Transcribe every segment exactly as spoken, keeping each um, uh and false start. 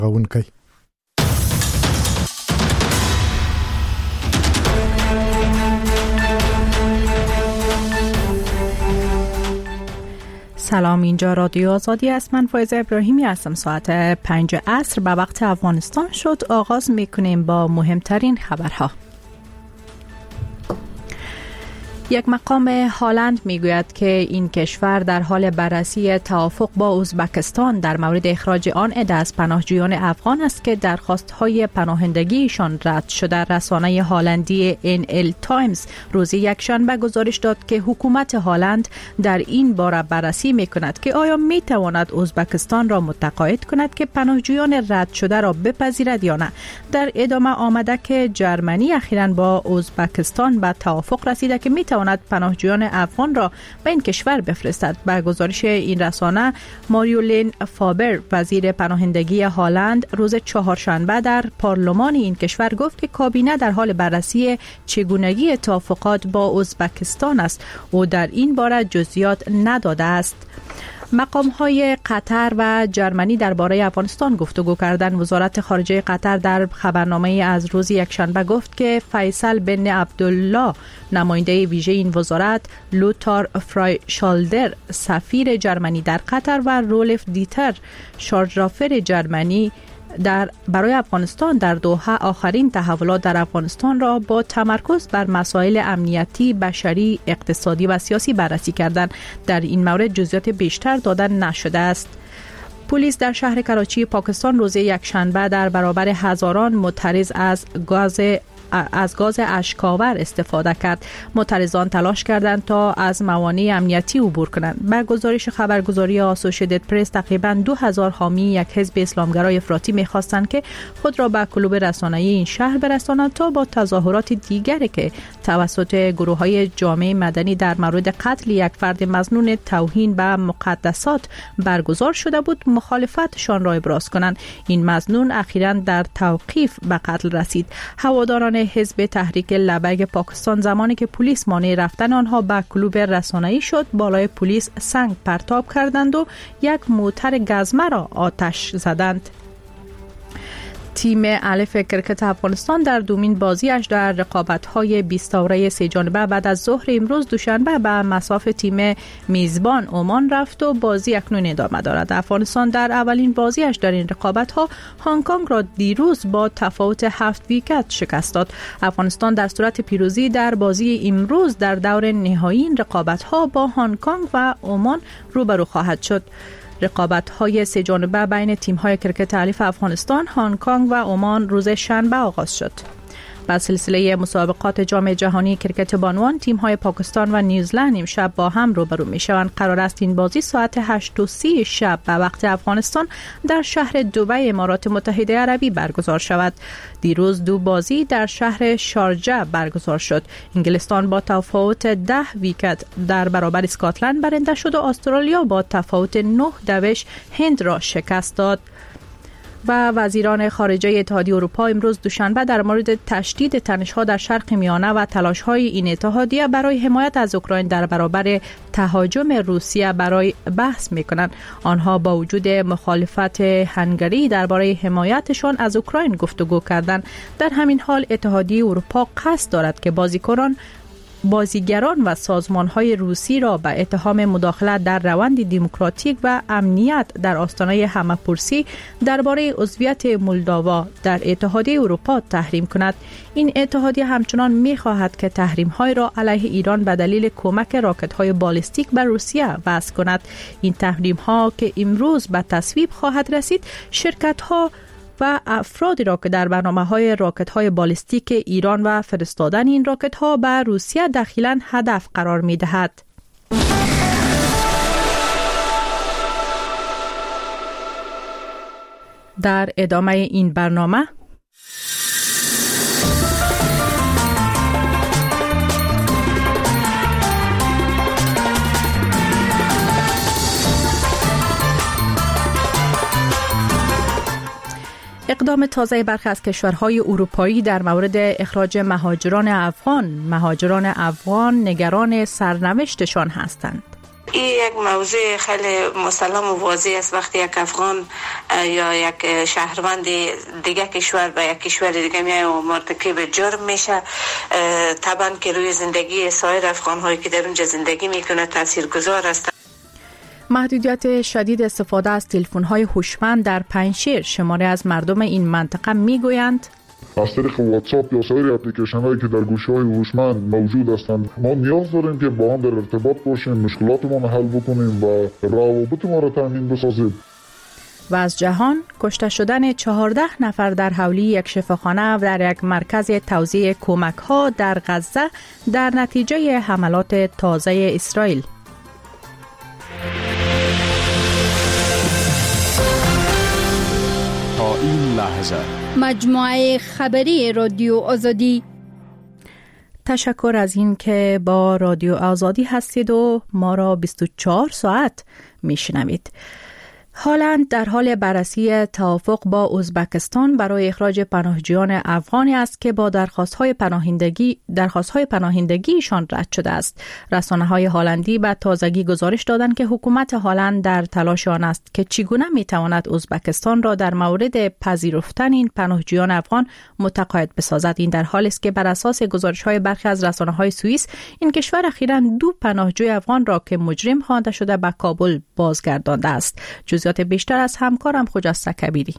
غونکی. سلام، اینجا رادیو آزادی است. من فایزه ابراهیمی هستم. ساعت پنج عصر به وقت افغانستان شد. آغاز میکنیم با مهمترین خبرها. یک مقام هلند میگوید که این کشور در حال بررسی توافق با ازبکستان در مورد اخراج آن عده از پناهجویان افغان است که درخواست‌های پناهندگیشان رد شده. رسانه هلندی ان ال تایمز روز یکشنبه گزارش داد که حکومت هلند در این باره بررسی میکند که آیا میتواند ازبکستان را متقاعد کند که پناهجویان رد شده را بپذیرد یا نه. در ادامه آمده که جرمنی اخیراً با ازبکستان به توافق رسیده که میتواند پناهجویان افغان را به این کشور بفرستد. به گزارش این رسانه، ماریولین فابر، وزیر پناهندگی هلند، روز چهارشنبه در پارلمان این کشور گفت که کابینه در حال بررسی چگونگی توافقات با ازبکستان است. او در این باره جزئیات نداده است. مقام‌های قطر و جرمنی درباره افغانستان گفتگو کردند. وزارت خارجه قطر در خبرنامه از روز یکشنبه گفت که فیصل بن عبدالله، نماینده ویژه این وزارت، لوتار فرایشالدر، سفیر جرمنی در قطر، و رولف دیتر، شارژرافر جرمنی در برای افغانستان در دوحه آخرین تحولات در افغانستان را با تمرکز بر مسائل امنیتی، بشری، اقتصادی و سیاسی بررسی کردند. در این مورد جزئیات بیشتر داده نشده است. پلیس در شهر کراچی پاکستان روز یکشنبه در برابر هزاران معترض از گاز از گاز اشک‌آور استفاده کرد. معترضان تلاش کردند تا از موانع امنیتی عبور کنند. به گزارش خبرگزاری اسوسییتد پرس، تقریباً دو هزار حامی یک حزب اسلامگرای افراطی می‌خواستند که خود را به کلوب رسانه‌ای این شهر برسانند تا با تظاهرات دیگری که توسط گروه‌های جامعه مدنی در مورد قتل یک فرد مظنون توهین به مقدسات برگزار شده بود مخالفتشان را ابراز کنند. این مظنون اخیراً در توقیف به قتل رسید. هواداران حزب تحریک لبیک پاکستان زمانی که پلیس مانع رفتن آنها به کلوب رسانه‌ای شد، بالای پلیس سنگ پرتاب کردند و یک موتر گزمه را آتش زدند. تیم الف کرکت افغانستان در دومین بازیش در رقابت‌های بیست دوره سه جانبه بعد از ظهر امروز دوشنبه به مصاف تیم میزبان عمان رفت و بازی اکنون ادامه دارد. افغانستان در اولین بازیش در این رقابت‌ها هنگ کنگ را دیروز با تفاوت هفت ویکت شکست داد. افغانستان در صورت پیروزی در بازی امروز در دور نهایی این رقابت‌ها با هنگ کنگ و عمان روبرو خواهد شد. رقابت‌های سه جانبه بین تیم‌های کرکت الف افغانستان، هنگ کنگ و عمان روز شنبه آغاز شد. با سلسله مسابقات جام جهانی کرکت بانوان، تیم‌های پاکستان و نیوزلند امشب با هم روبرو می‌شوند. قرار است این بازی ساعت هشت و سی شب به وقت افغانستان در شهر دبی امارات متحده عربی برگزار شود. دیروز دو بازی در شهر شارجه برگزار شد. انگلستان با تفاوت ده ویکت در برابر اسکاتلند برنده شد و استرالیا با تفاوت نه دوش هند را شکست داد. و وزیران خارجه اتحادیه اروپا امروز دوشنبه در مورد تشدید تنش‌ها در شرق میانه و تلاش‌های این اتحادیه برای حمایت از اوکراین در برابر تهاجم روسیه برای بحث می‌کنند. آنها با وجود مخالفت هنگری درباره حمایتشان از اوکراین گفتگو کردند. در همین حال اتحادیه اروپا قصد دارد که بازیکنان بازیگران و سازمان‌های روسی را به اتهام مداخلت در روند دموکراتیک و امنیت در آستانه همه‌پرسی درباره عضویت مولداوا در اتحادیه اروپا تحریم کند. این اتحادیه همچنان می‌خواهد که تحریم‌های را علیه ایران به دلیل کمک راکت‌های بالستیک به روسیه وضع کند. این تحریم‌ها که امروز به تصویب خواهد رسید، شرکت‌ها و افرادی را که در برنامه‌های راکت‌های بالستیک ایران و فرستادن این راکت‌ها به روسیه دخیلاً هدف قرار می‌دهد. در ادامه این برنامه اقدام تازه برخی از کشورهای اروپایی در مورد اخراج مهاجران افغان. مهاجران افغان نگران سرنوشتشان هستند. این یک موضوع خیلی مسلم و واضح است. وقتی یک افغان یا یک شهروند دیگه کشور به یک کشور دیگه میاد و مرتکب جرم میشه، طبعا که روی زندگی سایر افغان هایی که در اونجا زندگی میکنه تاثیرگذار است. محدودیت شدید استفاده از تلفن‌های هوشمند در پنجشیر، شماری از مردم این منطقه میگویند از طریق واتساپ یا سایر اپلیکیشن هایی که در گوشی‌های هوشمند موجود هستند ما نیاز داریم که با آن در ارتباط باشیم، مشکلاتمون حل بکنیم و روابط ما را تامین بسازیم. و از جهان، کشته شدن چهارده نفر در حولی یک شفاخانه و در یک مرکز توزیع کمک‌ها در غزه در نتیجه حملات تازه اسرائیل. تا این لحظه مجموعه خبری رادیو آزادی. تشکر از این که با رادیو آزادی هستید و ما را بیست و چهار ساعت میشنوید. هالند در حال بررسی توافق با ازبکستان برای اخراج پناهجویان افغانی است که با درخواست‌های پناهندگی درخواست‌های پناهندگیشان رد شده است. رسانه‌های هالندی به تازگی گزارش دادند که حکومت هالند در تلاش آن است که چگونه می‌تواند ازبکستان را در مورد پذیرفتن این پناهجویان افغان متقاعد بسازد. این در حالی است که بر اساس گزارش‌های برخی از رسانه‌های سوئیس این کشور اخیراً دو پناهجوی افغان را که مجرم خوانده شده به کابل بازگردانده است. جزئیات بیشتر از همکارم خجسته کبیری.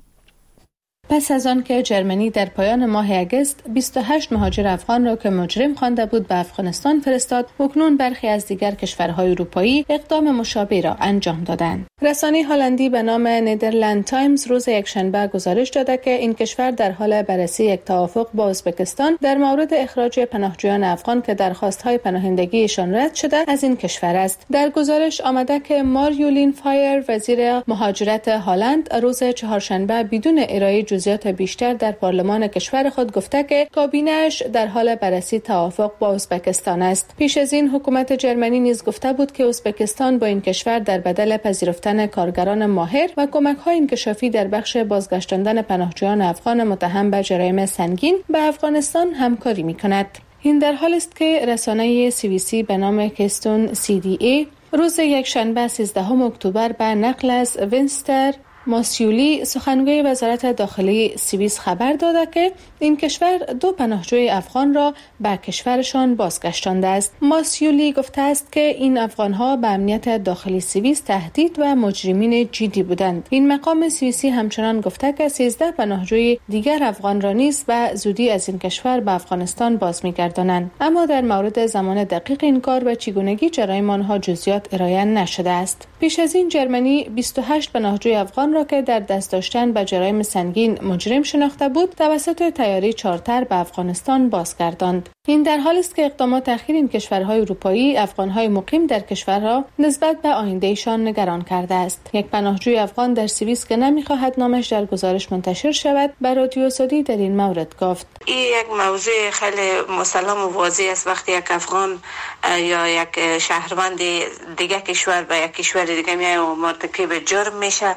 پس از آن که جرمنی در پایان ماه اگست بیست و هشت مهاجر افغان را که مجرم خوانده بود به افغانستان فرستاد، اکنون برخی از دیگر کشورهای اروپایی اقدام مشابه را انجام دادند. رسانه هلندی به نام نیدرلند تایمز روز یکشنبه گزارش داده که این کشور در حال بررسی یک توافق با ازبکستان در مورد اخراج پناهجویان افغان که درخواست‌های پناهندگیشان رد شده از این کشور است. در گزارش آمده که ماریولین فایر وزیر مهاجرت هلند روز چهارشنبه بدون ارائه جزئیات بیشتر در پارلمان کشور خود گفته که کابینه‌اش در حال بررسی توافق با ازبکستان است. پیش از این حکومت جرمنی نیز گفته بود که ازبکستان با این کشور در بدل پذیرفتن کارگران ماهر و کمک‌های انکشافی در بخش بازگشتاندن پناهجویان افغان متهم به جرایم سنگین به افغانستان همکاری می‌کند. این در حالی است که رسانه سوئیسی به نام کستون سی دی ای روز یکشنبه سیزدهم اکتبر به نقل از وینستر ماسیولی سخنگوی وزارت داخلی سوئیس خبر داده که این کشور دو پناهجوی افغان را به کشورشان بازگشتانده است. ماسیولی گفته است که این افغان‌ها به امنیت داخلی سوئیس تهدید و مجرمین جدی بودند. این مقام سوئیسی همچنان گفته که سیزده پناهجوی دیگر افغان را نیز به زودی از این کشور به افغانستان باز می‌گردانند، اما در مورد زمان دقیق این کار و چگونگی جرایم آنها جزئیات ارائه نشده است. پیش از این جرمنی بیست و هشت پناهجوی افغان را که در دست داشتن به جرایم سنگین مجرم شناخته بود توسط طیاره چارتر به افغانستان بازگرداند. این در حالی است که اقدامات اخیر این کشورهای اروپایی افغان‌های مقیم در کشورها نسبت به آیندهشان نگران کرده است. یک پناهجوی افغان در سوئیس که نمی‌خواهد نامش در گزارش منتشر شود به رادیو آزادی در این مورد گفت: این یک موضوع خیلی مسلم و واضح است. وقتی یک افغان یا یک شهروند دیگه کشور به یک کشور دیگه میاد و مرتکب جرم میشه،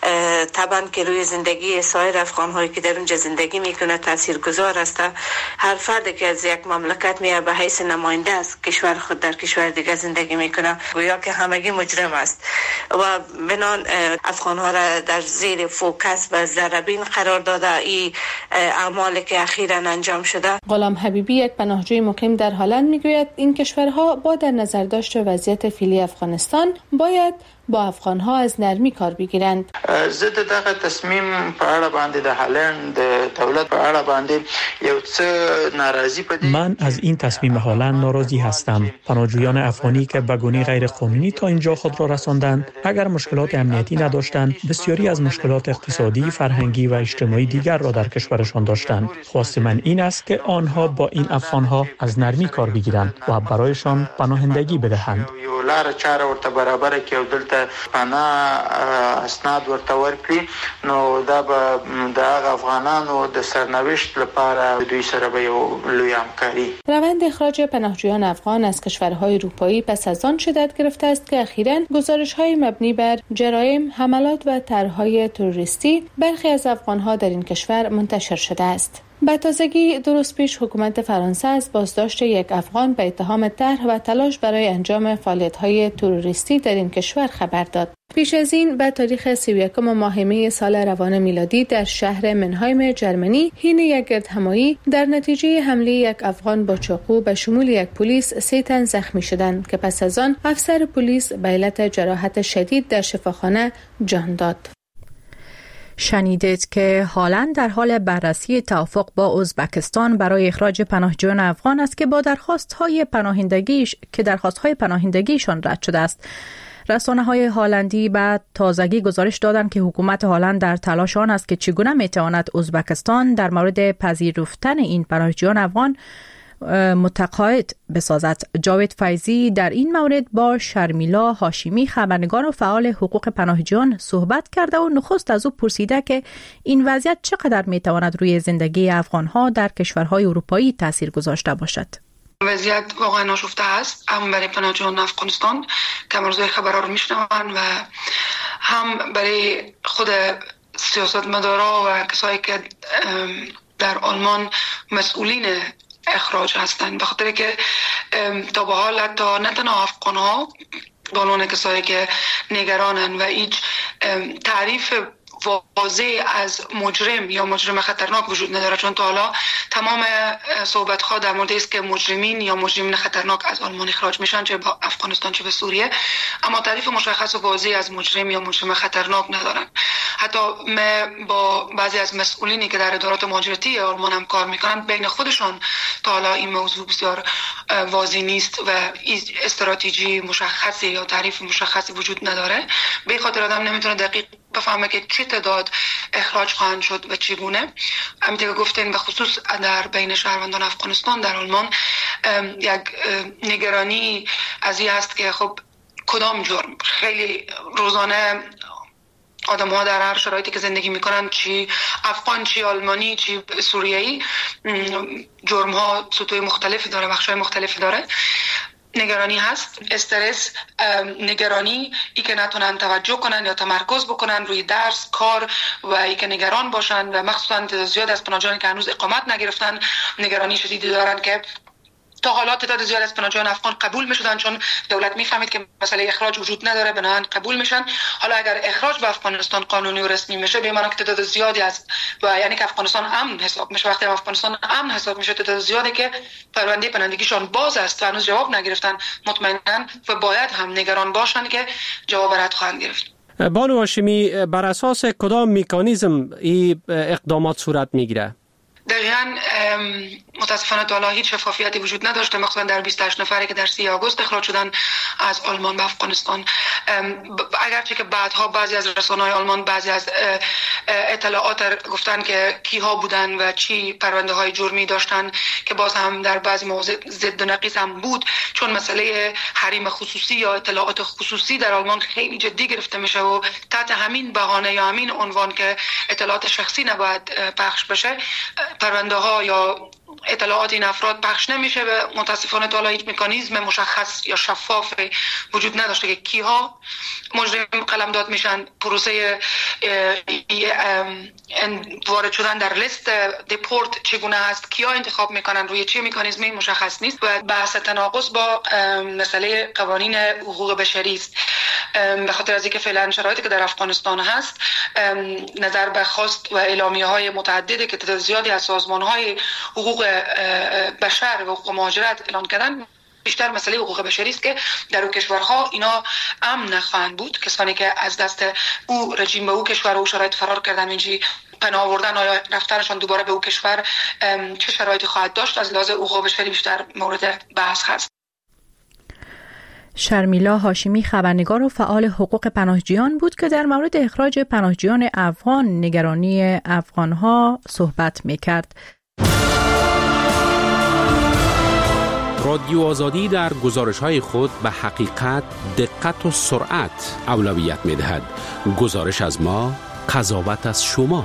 طبعا که روی زندگی سایر افغان هایی که در اونجا زندگی میکنه تاثیرگذار است. هر فردی که از یک مملکت میاد به حیث نماینده از کشور خود در کشور دیگه زندگی میکنه گویا که همگی مجرم است و بنان افغان ها را در زیر فوکس و ضربین قرار داده این اعمالی که اخیراً انجام شده. غلام حبیبی یک پناهجوی مقیم در هلند میگوید این کشورها با در نظر داشت وضعیت فعلی افغانستان باید با افغان‌ها از نرمی کار بگیرند. زه دغه تصمیم په اړه باندې د هالند دولت په اړه باندې یو څه ناراضی پدې من از این تصمیم هالند ناراضی هستم. پناهجویان افغانی که به گونه غیر قانونی تا اینجا خود را رساندند اگر مشکلات امنیتی نداشتند بسیاری از مشکلات اقتصادی، فرهنگی و اجتماعی دیگر را در کشورشان داشتند. خواست من این است که آنها با این افغان‌ها از نرمی کار بگیرند و برایشان پناهندگی بدهند. یو لار چاره ورته برابر کې او دلته پناه اسناد ورته ورکړي نو دا به د افغانانو د سرنوشت لپاره دوی سره به یو لوی همکاری. روند اخراج پناهجویان افغان از کشورهای اروپایی پس از آن شدت گرفته است که اخیراً گزارش‌های مبنی بر جرایم، حملات و طرح‌های تروریستی برخی از افغان‌ها در این کشور منتشر شده است. به تازگی درست پیش حکومت فرانسه از بازداشت یک افغان به اتهام طرح و تلاش برای انجام فعالیت‌های تروریستی در این کشور خبر داد. پیش از این به تاریخ سی و یکم ماه می سال روان میلادی در شهر منهایم جرمنی حین یک گردهمایی در نتیجه حمله یک افغان با چاقو به شمول یک پلیس سه تن زخمی شدند که پس از آن افسر پلیس به علت جراحت شدید در شفاخانه جان داد. شنیدید که هالند در حال بررسی توافق با ازبکستان برای اخراج پناهجویان افغان است که با درخواست‌های پناهندگیش که درخواست‌های پناهندگیشان رد شده است. رسانه‌های هالندی بعد تازگی گزارش دادند که حکومت هالند در تلاش آن است که چگونه می‌تواند ازبکستان در مورد پذیرفتن این پناهجویان افغان متقاعد بسازد. جاوید فیضی در این مورد با شرمیلا هاشمی خبرنگار و فعال حقوق پناهجویان صحبت کرده و نخست از او پرسیده که این وضعیت چقدر میتواند روی زندگی افغانها در کشورهای اروپایی تاثیر گذاشته باشد. وضعیت واقعا ناشفته است، هم برای پناهجویان افغانستان که روزهای خبرها رو میشنون و هم برای خود سیاستمدارا و کسایی که در آلمان مسئولین اخراج هستند، به خاطر که تا به حال حتی نه تنها افغان ها به عنوان کسایی که نگرانن و هیچ تعریف واضح از مجرم یا مجرم خطرناک وجود نداره، چون تا حالا تمام صحبت ها در مورد است که مجرمین یا مجرمین خطرناک از آلمان اخراج میشن، چه به افغانستان چه به سوریه، اما تعریف مشخص و واضح از مجرم یا مجرم خطرناک ندارن. حتی ما با بعضی از مسئولینی که در ادارات مهاجرتی آلمان هم کار میکنن، بین خودشان تا حالا این موضوع بسیار واضح نیست و استراتژی مشخصی یا تعریف مشخصی وجود نداره. به خاطر آدم نمیتونه دقیق بفهمه که چه تعداد اخراج خواهند شد و چگونه. همینطور که گفتین به خصوص در بین شهروندان افغانستان در آلمان یک نگرانی از این هست که خب کدام جرم. خیلی روزانه آدم ها در هر شرایطی که زندگی میکنن، چی افغان چی آلمانی چی سوریه‌ای، جرم ها سطوح مختلفی داره، بخشای مختلفی داره. نگرانی هست، استرس، نگرانی، ای که نتونن توجه کنن یا تمرکز بکنن روی درس، کار و ای که نگران باشن و مخصوصا تعداد زیاد از پناهجویانی که هنوز اقامت نگرفتن نگرانی شدیدی دارن که تا حالا تعداد زیاد از پناهجویان افغان قبول میشدن، چون دولت میفهمید که مسئله اخراج وجود نداره، بنابراین قبول میشن. حالا اگر اخراج به افغانستان قانونی و رسمی میشه، به معنی که تعداد زیادی از و یعنی که افغانستان امن حساب میشه. وقتی افغانستان امن حساب میشه، تعداد زیادی که پرونده پناهندگیشان باز است و هنوز جواب نگرفتن، مطمئنا و باید هم نگران باشن که جواب رد خواهند گرفت. بانو هاشمی، بر اساس کدام مکانیزم این اقدامات صورت میگیره؟ دقیقاً متاسفانه تا حالا هیچ شفافیتی وجود نداشته، مخصوصا در بیست و هشت نفری که در سی آگوست اخراج شدن از آلمان به افغانستان. اگرچه که بعدها بعضی از رسانه‌های آلمان بعضی از اطلاعات گفتن که کیها بودن و چی پرونده های جرمی داشتن، که باز هم در بعضی مواضع ضد و نقیض هم بود، چون مسئله حریم خصوصی یا اطلاعات خصوصی در آلمان خیلی جدی گرفته میشه و تحت همین بهانه یا همین عنوان که اطلاعات شخصی نباید پخش بشه، پرونده ها یا اطلاعات این افراد پخش نمیشه. و متاسفانه تا حالا هیچ مکانیزم مشخص یا شفاف وجود نداشته که کیها مجرم قلمداد میشن، پروسه وارد شدن در لیست دیپورت چگونه هست، کیا انتخاب میکنن، روی چه مکانیزمی مشخص نیست و بحث تناقض با مسئله قوانین حقوق بشری است. به خاطر از اینکه فعلا شرایطی که در افغانستان هست، نظر به خواست و اعلامیه های متعددی که تعداد زیادی از سازمان های حقوق بشر و حقوق مهاجرت اعلان کردن، بیشتر مسئله حقوق بشری است که در اون کشورها اینا امن نخواهند بود. کسانی که از دست او رژیم به او کشور و شرایط فرار کردن، اینجی پناه آوردن یا رفتنشان دوباره به او کشور چه شرایطی خواهد داشت، از لحاظ حقوق بشری بیشتر مورد بحث هست. شرمیلا هاشمی خبرنگار و فعال حقوق پناهجویان بود که در مورد اخراج پناهجویان افغان نگرانی افغانها صحبت می‌کرد. رادیو آزادی در گزارش‌های خود به حقیقت، دقت و سرعت اولویت می‌دهد. گزارش از ما، قضاوت از شما.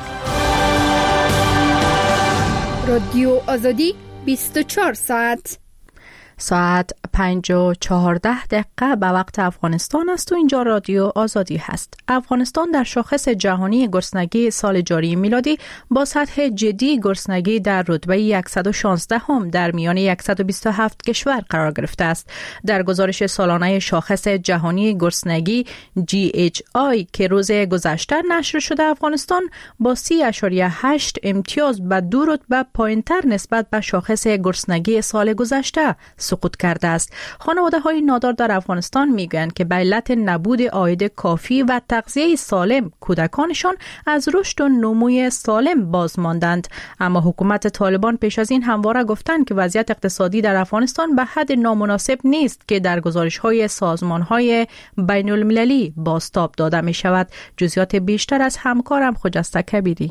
رادیو آزادی بیست و چهار ساعت. ساعت پنج و چهارده دقیقه به وقت افغانستان است و اینجا رادیو آزادی هست. افغانستان در شاخص جهانی گرسنگی سال جاری میلادی با سطح جدی گرسنگی در رتبه صد و شانزده هم در میان صد و بیست و هفت کشور قرار گرفته است. در گزارش سالانه شاخص جهانی گرسنگی جی اچ آی که روز گذشته نشر شده، افغانستان با سی اشاریه هشت امتیاز به دو رتبه پایین‌تر نسبت به شاخص گرسنگی سال گذشته سقوط کرده است. خانواده‌های نادار در افغانستان میگویند که به علت نبود عاید کافی و تغذیه سالم کودکانشان از رشد و نموی سالم باز ماندند. اما حکومت طالبان پیش از این همواره گفتند که وضعیت اقتصادی در افغانستان به حد نامناسب نیست که در گزارش‌های سازمان‌های بین‌المللی بازتاب داده می شود. جزئیات بیشتر از همکارم خجسته کبیری.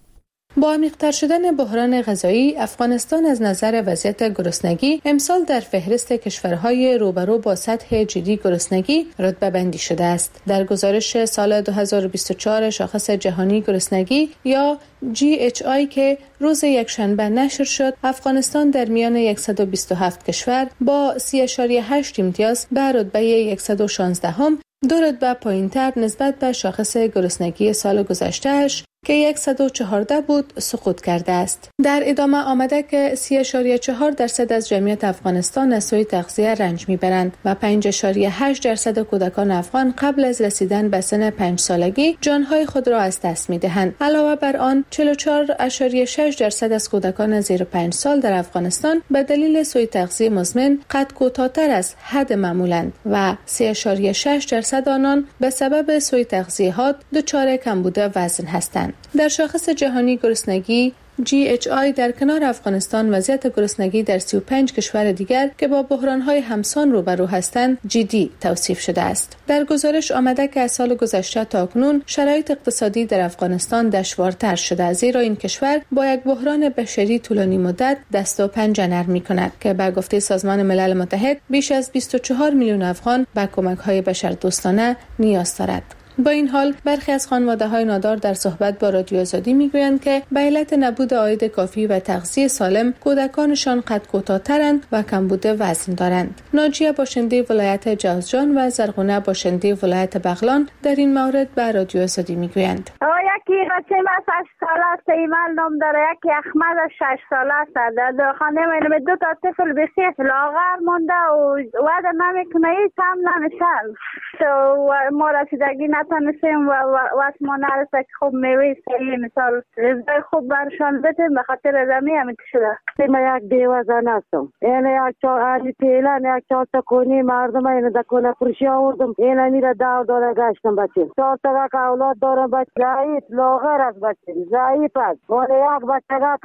با عمیق‌تر شدن بحران غذایی، افغانستان از نظر وضعیت گرسنگی امسال در فهرست کشورهای روبرو با سطح جدی گرسنگی رتبه بندی شده است. در گزارش سال دو هزار و بیست و چهار شاخص جهانی گرسنگی یا جی اچ آی که روز یکشنبه نشر شد، افغانستان در میان صد و بیست و هفت کشور با سی اشاریه هشت امتیاز به رتبه صد و شانزده هم دو رتبه پایین‌تر نسبت به شاخص گرسنگی سال گذشته‌اش که صد و چهارده بود سقوط کرده است. در ادامه آمده که سی اشاریه چهار درصد از جمعیت افغانستان از سوی تغذیه رنج میبرند و پنج اشاریه هشت درصد کودکان افغان قبل از رسیدن به سن پنج سالگی جانهای خود را از دست میدهند. علاوه بر آن چهل و چهار اشاریه شش درصد از کودکان زیر پنج سال در افغانستان به دلیل سوء تغذیه مزمن قد کوتاه‌تر از حد معمولند و سه اشاریه شش درصد آنان به سبب سوء تغذیه‌ات دچار کمبود وزن هستند. در شاخص جهانی گرسنگی جی اچ آی در کنار افغانستان وضعیت گرسنگی در سی و پنج کشور دیگر که با بحران‌های همسان روبرو هستند جدی توصیف شده است. در گزارش آمده که از سال گذشته تا اکنون شرایط اقتصادی در افغانستان دشوارتر شده، زیرا این کشور با یک بحران بشری طولانی مدت دست و پنجه نرم می‌کند که به گفته سازمان ملل متحد بیش از بیست و چهار میلیون افغان به کمک‌های بشردوستانه نیاز دارد. با این حال برخی از خانواده‌های نادار در صحبت با رادیو آزادی میگویند که به علت نبود عاید کافی و تغذیه سالم کودکانشان قد کوتاه‌ترند و کمبود وزن دارند. ناجیه باشنده ولایت جوزجان و زرغونه باشنده ولایت بغلان در این مورد به رادیو آزادی میگویند: یکی بچه ما شش ساله است، ایمال نام داره، یکی احمد شش ساله است. در خانه من دو تا طفل بسیار لاغر مونده و وعده نمیکنه، هیچ هم نمیشه. تو ما رسیدگی نتونستیم و وقت ما نرسه که خوب میوه صحیح مثال رزای خوب برشان بتیم به خاطر رمی همیت شده. ما یک دیوه زن هستم، این یک چا علی پیلن یک چا تکونی مردم این دکونه پرشی آوردم، این میره دو داره گشتم بچه چهار تا که اولاد دارم، بچه ضعیف لاغر از بچه ضعیف است. ولی یک بچه که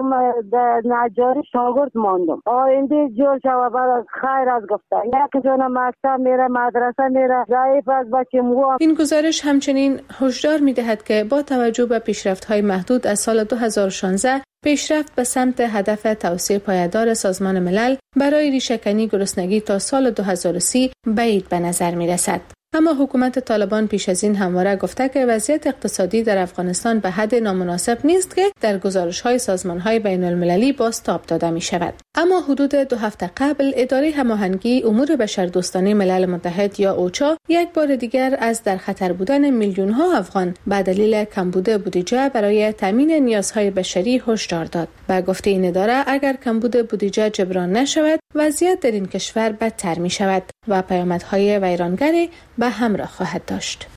نجاری شاگرد ماندم آینده جور شوه برای خیر از گفته، یک جون مکتب میره مدرسه میره ضعیف از بچه مو. این گزارش همچنین هشدار می‌دهد که با توجه به پیشرفت‌های محدود از سال دو هزار و شانزده پیشرفت به سمت هدف توسعه پایدار سازمان ملل برای ریشه‌کنی گرسنگی تا سال دو هزار و سی بعید به نظر می‌رسد. اما حکومت طالبان پیش از این همواره گفته که وضعیت اقتصادی در افغانستان به حد نامناسب نیست که در گزارش‌های سازمان‌های بین‌المللی بازتاب داده می‌شود. اما حدود دو هفته قبل اداره هماهنگی امور بشردوستانه ملل متحد یا اوچا یک بار دیگر از در خطر بودن میلیون‌ها افغان به دلیل کمبود بودجه برای تامین نیازهای بشری هشدار داد. با گفته این اداره اگر کمبود بودجه جبران نشود وضعیت در این کشور بدتر می‌شود و پیامدهای ویرانگری به همراه خواهد داشت.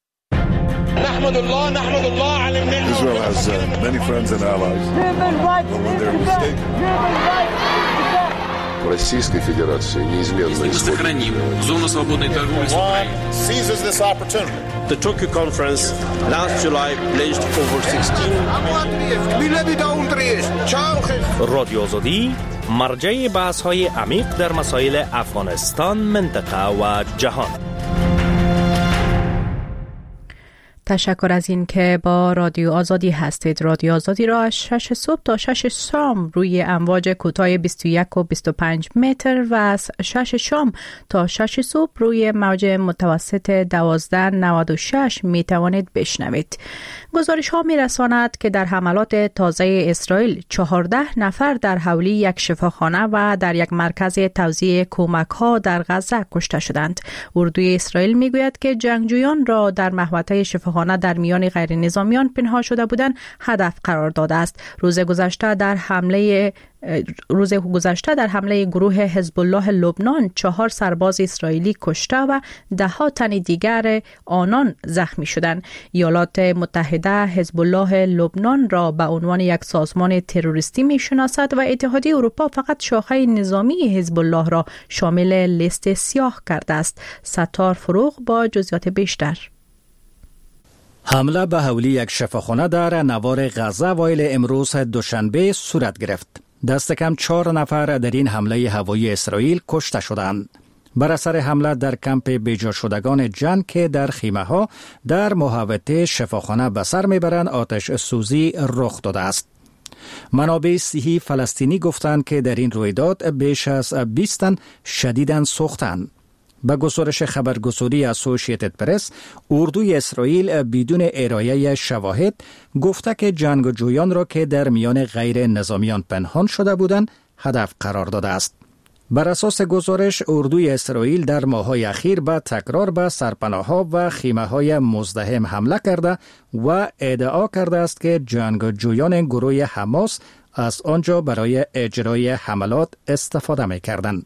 نحمد الله نحمد الله على النعمة. Israel has uh, many friends and allies. Российской Федерации неизменно исходит. Сохраним зону свободной торговли с Украиной. Seizes this opportunity. The Tokyo conference last July pledged over sixteen. رادیو آزادی مرجع بحث‌های عمیق در مسائل افغانستان، منطقه و جهان. تشکر از این که با رادیو آزادی هستید. رادیو آزادی را از شش صبح تا شش شام روی امواج کوتاه بیست و یک و بیست و پنج متر و از شش شام تا شش صبح روی موج متوسط دوازده نود و شش می توانید بشنوید. گزارش ها می رساند که در حملات تازه اسرائیل چهارده نفر در حولی یک شفاخانه و در یک مرکز توزیع کمک ها در غزه کشته شدند. اردوی اسرائیل می گوید که جنگجویان را در محوطه شفاخانه در میان غیر نظامیان پنهان شده بودند هدف قرار داده است. روز گذشته در حمله روز گذشته در حمله گروه حزب الله لبنان چهار سرباز اسرائیلی کشته و ده ها تن دیگر آنان زخمی شدند. ایالات متحده حزب الله لبنان را به عنوان یک سازمان تروریستی می‌شناسد و اتحادیه اروپا فقط شاخه نظامی حزب الله را شامل لیست سیاه کرده است. ستار فروغ با جزئیات بیشتر. حمله به حولی یک شفاخانه در نوار غزه اوایل امروز دوشنبه صورت گرفت. دست کم چهار نفر در این حمله هوایی اسرائیل کشته شدند. بر اثر حمله در کمپ بیجا شدگان جنگ که در خیمه ها در محوطه شفاخانه به سر میبرند آتش سوزی رخ داده است. منابع صحی فلسطینی گفتند که در این رویداد بیش از بیست تن شدیداً سوختند. به گزارش خبرگزاری اسوسییتد پرس، اردوی اسرائیل بدون ارائه شواهد گفته که جنگجویان را که در میان غیر نظامیان پنهان شده بودند هدف قرار داده است. بر اساس گزارش، اردوی اسرائیل در ماه‌های اخیر به تکرار به سرپناه‌ها و خیمه‌های مزدحم حمله کرده و ادعا کرده است که جنگجویان گروه حماس از آنجا برای اجرای حملات استفاده می‌کردند.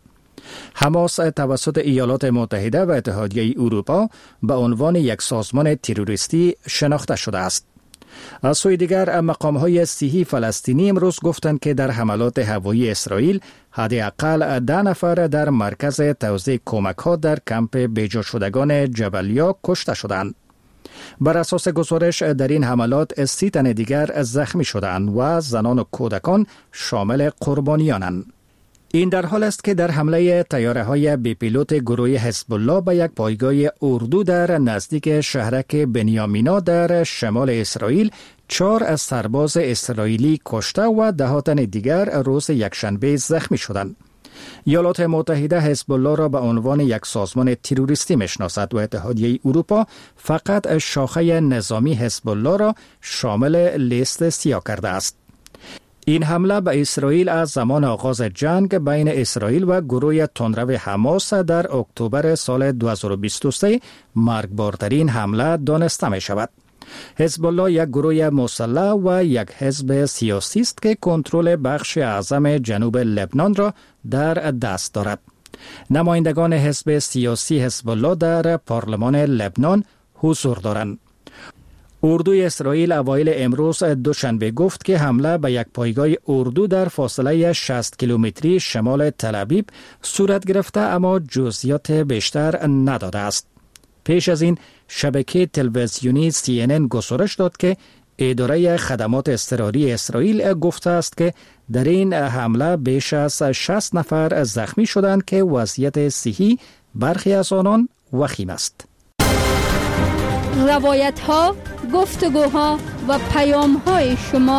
حماس توسط ایالات متحده و اتحادیه اروپا به عنوان یک سازمان تروریستی شناخته شده است. از سوی دیگر مقام‌های صحی فلسطینی امروز گفتند که در حملات هوایی اسرائیل حداقل ده نفر در مرکز توزیع کمک‌ها در کمپ بیجا شدگان جبلیا کشته شدند. بر اساس گزارش در این حملات سی تن دیگر زخمی شدند و زنان و کودکان شامل قربانیانند. این در حال است که در حمله طیاره‌های بی پیلوت گروه حزب الله به یک پایگاه اردو در نزدیک شهرک بنیامینا در شمال اسرائیل چهار از سرباز اسرائیلی کشته و ده ها تن دیگر روز یکشنبه زخمی شدند. ایالات متحده حزب الله را به عنوان یک سازمان تروریستی میشناسد و اتحادیه اروپا فقط شاخه نظامی حزب الله را شامل لیست سیاه کرده است. این حمله به اسرائیل از زمان آغاز جنگ بین اسرائیل و گروه تندرو حماس در اکتبر سال دو هزار و بیست و سه مرگبارترین حمله دانسته می شود. حزب الله یک گروه مسلح و یک حزب سیاسی است که کنترل بخش اعظم جنوب لبنان را در دست دارد. نمایندگان حزب سیاسی حزب الله در پارلمان لبنان حضور دارند. اردوی اسرائیل اوایل امروز دوشنبه گفت که حمله به یک پایگاه اردو در فاصله شصت کیلومتری شمال تل‌آویو صورت گرفته اما جزئیات بیشتر نداده است. پیش از این شبکه تلویزیونی سی ان ان گزارش داد که اداره خدمات اضطراری اسرائیل گفته است که در این حمله بیش از شصت نفر زخمی شدند که وضعیت صحی برخی از آنان وخیم است. روایت ها، گفتگوها و پیام های شما.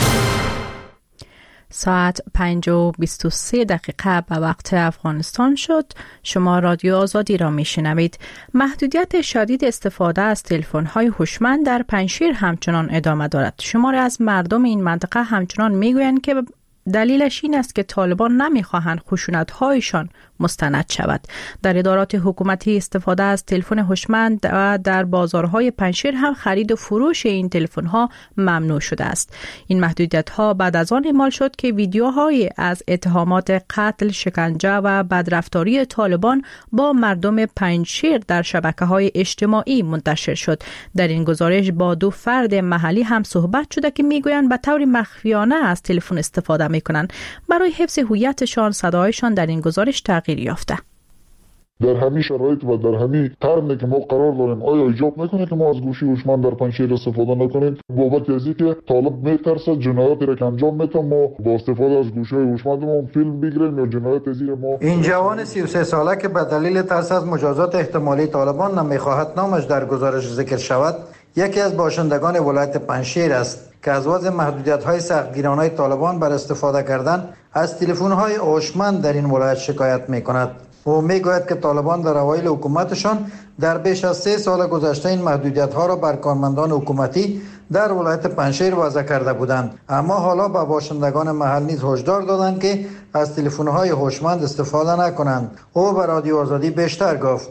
ساعت پنج و بیست و سه دقیقه به وقت افغانستان شد. شما رادیو آزادی را می شنوید. محدودیت شدید استفاده از تلفن های هوشمند در پنجشیر همچنان ادامه دارد. شماری از مردم این منطقه همچنان می گویند که دلیلش این است که طالبان نمیخواهند خشونت هایشان مستند شود. در ادارات حکومتی استفاده از تلفن هوشمند و در بازارهای پنجشیر هم خرید و فروش این تلفن ها ممنوع شده است. این محدودیت ها بعد از آن اعمال شد که ویدیوهای از اتهامات قتل، شکنجه و بدرفتاری طالبان با مردم پنجشیر در شبکه‌های اجتماعی منتشر شد. در این گزارش با دو فرد محلی هم صحبت شده که میگویند به طور مخفیانه از تلفن استفاده میکنند. برای حفظ هویتشان صدایشان در این گزارش تغییر یافته. در همین شرایط و در همین قرنی که ما قرار داریم آیا ایجاب میکنه که ما از گوشی هوشمند در پنجشیر استفاده نکنیم؟ بابت از اینکه طالب میترسه جنایاتی را که انجام میده ما با استفاده از گوشی هوشمند ما فیلم بگیریم یا جنایت از ما. این جوان سی و سه ساله که به دلیل ترس از مجازات احتمالی طالبان نمیخواهد نامش در گزارش ذکر شود، یکی از باشندگان ولایت پنجشیر است که از وضع محدودیت‌های سختگیرانه طالبان بر استفاده کردن از تلفن‌های هوشمند در این ولایت شکایت می‌کند. او میگوید که طالبان در اوایل حکومتشان در بیش از سه سال گذشته این محدودیت‌ها را بر کارمندان حکومتی در ولایت پنجشیر وضع کرده بودند، اما حالا به باشندگان محل نیز هشدار دادند که از تلفن‌های هوشمند استفاده نکنند. او به رادیو آزادی بیشتر گفت: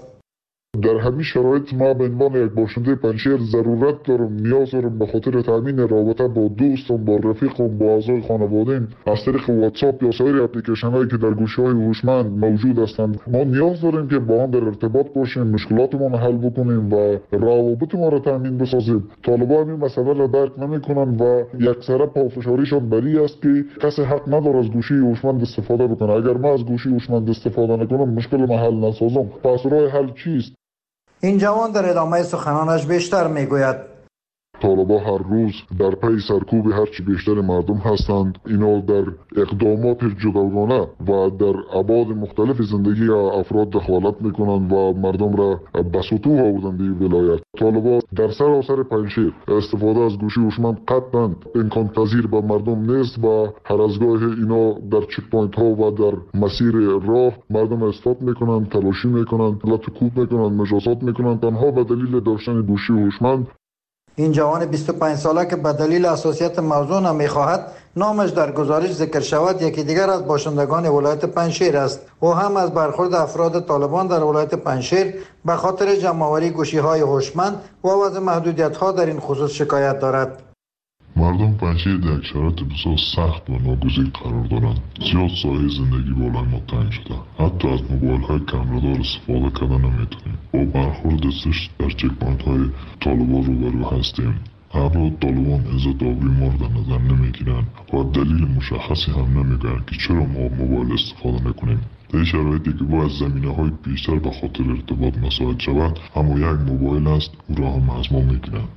در همین شرایط ما به عنوان یک باشنده پنجشیر ضرورت دارم، نیاز دارم به خاطر تامین رابطه با دوستم، با رفیقم، با اعضای خانواده‌ام از طریق واتساپ یا سایر اپلیکیشن هایی که در گوشی‌های هوشمند موجود هستند. ما نیاز داریم که با هم در ارتباط باشیم، مشکلاتمون رو حل بکنیم و روابط ما را تامین بسازیم. طالبان این مسئله را درک نمی‌کنند و یکسره پافشاریشان بری است که کسی حق نداره از گوشی هوشمند استفاده بکنه. اگر ما از گوشی هوشمند استفاده نکنم مشکل ما حل نسازم، پس راه حل چیست؟ این جوان در ادامه سخنانش بیشتر میگوید: طالبان هر روز در پی سرکوب هرچی بیشتر مردم هستند. اینا در اقدامات جداگانه و در ابعاد مختلف زندگی افراد دخالت میکنند و مردم را به سطوح آوردند این ولایت. طالبان در سراسر پنجشیر استفاده از گوشی هوشمند قطعا امکان پذیر به مردم نیست و هر از گاه اینا در چک پوینت ها و در مسیر راه مردم استفاده میکنند، تلاشی میکنند، لطکوب میکنند، مجازات میکنند تنها به دلیل داشتن گوشی هوشمند. این جوان بیست و پنج ساله که به دلیل حساسیت موضوع نمیخواهد نامش در گزارش ذکر شود، یکی دیگر از باشندگان ولایت پنجشیر است. او هم از برخورد افراد طالبان در ولایت پنجشیر به خاطر جمع‌آوری گوشی‌های هوشمند و وضع محدودیت‌ها در این خصوص شکایت دارد. مردم پنجشیر در یک شرایط بسیار سخت و ناگزیر قرار دارند. زیاد سایه زندگی بالای ما تنگ شده. حتی از موبایل‌های کمره‌دار استفاده کردن نمیتونیم. با برخورد سست در چک پوینت‌های طالبان روبرو هستیم. افراد طالبان عزت آبروی ما را در نظر نمیگیرند و دلیل مشخصی هم نمیگن که چرا ما موبایل استفاده نکنیم. در شرایطی که باید زمینه‌های بیشتر به خاطر ارتباط مساعد شود، اما یک موبایل است او را هم از ما میگیرند.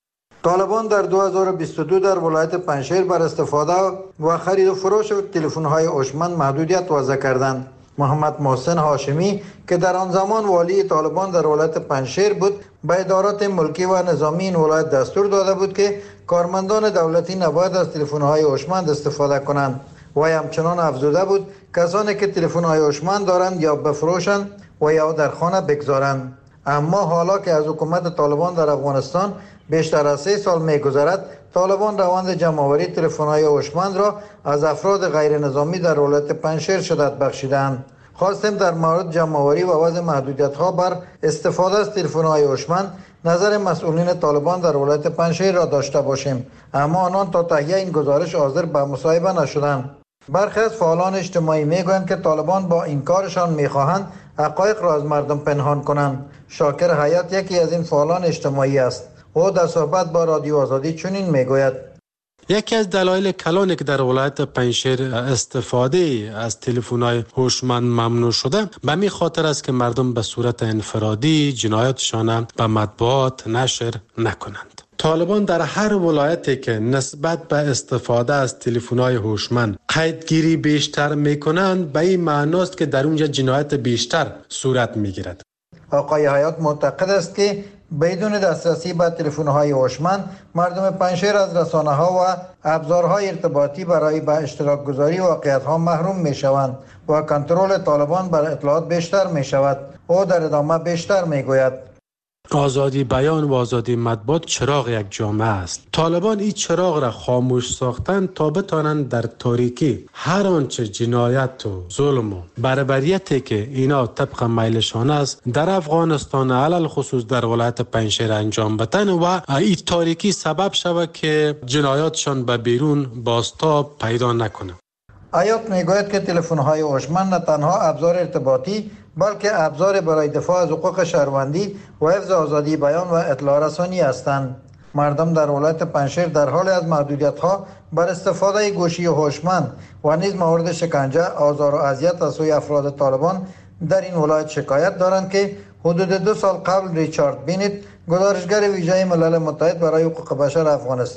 طالبان در دو هزار و بیست و دو در ولایت پنجشیر بر استفاده و خرید و فروش تلفن‌های هوشمند محدودیت وضع کردند. محمد محسن هاشمی که در آن زمان والی طالبان در ولایت پنجشیر بود، به ادارات ملکی و نظامی این ولایت دستور داده بود که کارمندان دولتی نباید از تلفن‌های هوشمند استفاده کنند. و همچنان افزوده بود کسانی که تلفن‌های هوشمند دارند یا بفروشند و یا در خانه بگذارند. اما حالا که از حکومت طالبان در افغانستان بیشتر از سه سال می‌گذرد، طالبان روند جمع‌آوری تلفن‌های هوشمند را از افراد غیر نظامی در ولایت پنجشیر شدت بخشیدند. خواستیم در مورد جمع‌آوری و وضع محدودیت‌ها بر استفاده از تلفن‌های هوشمند نظر مسئولین طالبان در ولایت پنجشیر را داشته باشیم، اما آنان تا تهیه این گزارش حاضر به مصاحبه نشدند. برخی از فعالان اجتماعی میگویند که طالبان با این کارشان میخواهند حقایق را از مردم پنهان کنند. شاکر حیات یکی از این فعالان اجتماعی است. او در صحبت با رادیو آزادی چنین میگوید: یکی از دلایل کلانی که در ولایت پنجشیر استفاده از تلفن‌های هوشمند ممنوع شده به می خاطر است که مردم به صورت انفرادی جنایاتشان به مطبوعات نشر نکنند. طالبان در هر ولایتی که نسبت به استفاده از تلفن‌های هوشمند قیدگیری بیشتر می‌کنند، به این معناست که در اونجا جنایت بیشتر صورت می‌گیرد. آقای حیات معتقد است که بدون دسترسی به تلفن‌های هوشمند مردم پنجشیر از رسانه‌ها و ابزارهای ارتباطی برای به اشتراک گذاری واقعیت‌ها محروم می‌شوند و کنترل طالبان بر اطلاعات بیشتر می‌شود. او در ادامه بیشتر می‌گوید: آزادی بیان و آزادی مطبوعات چراغ یک جامعه است. طالبان این چراغ را خاموش ساختند تا بتوانند در تاریکی هر آنچه جنایت و ظلم و بربریتی که اینا طبق میلشان است در افغانستان علل خصوص در ولایت پنجشیر انجام بدن و این تاریکی سبب شود که جنایاتشان به بیرون بازتاب پیدا نکنه. حیات میگوید که تلفن‌های هوشمند نه تنها ابزار ارتباطی بلکه ابزار برای دفاع از حقوق شهروندی و حفظ آزادی بیان و اطلاع رسانی هستند. مردم در ولایت پنجشیر در حال از محدودیت‌ها بر استفاده گوشی هوشمند و نیز مورد شکنجه، آزار و اذیت از سوی افراد طالبان در این ولایت شکایت دارند که حدود دو سال قبل ریچارد بینیت، گزارشگر ویژه ملل متحد برای حقوق بشر افغانستان،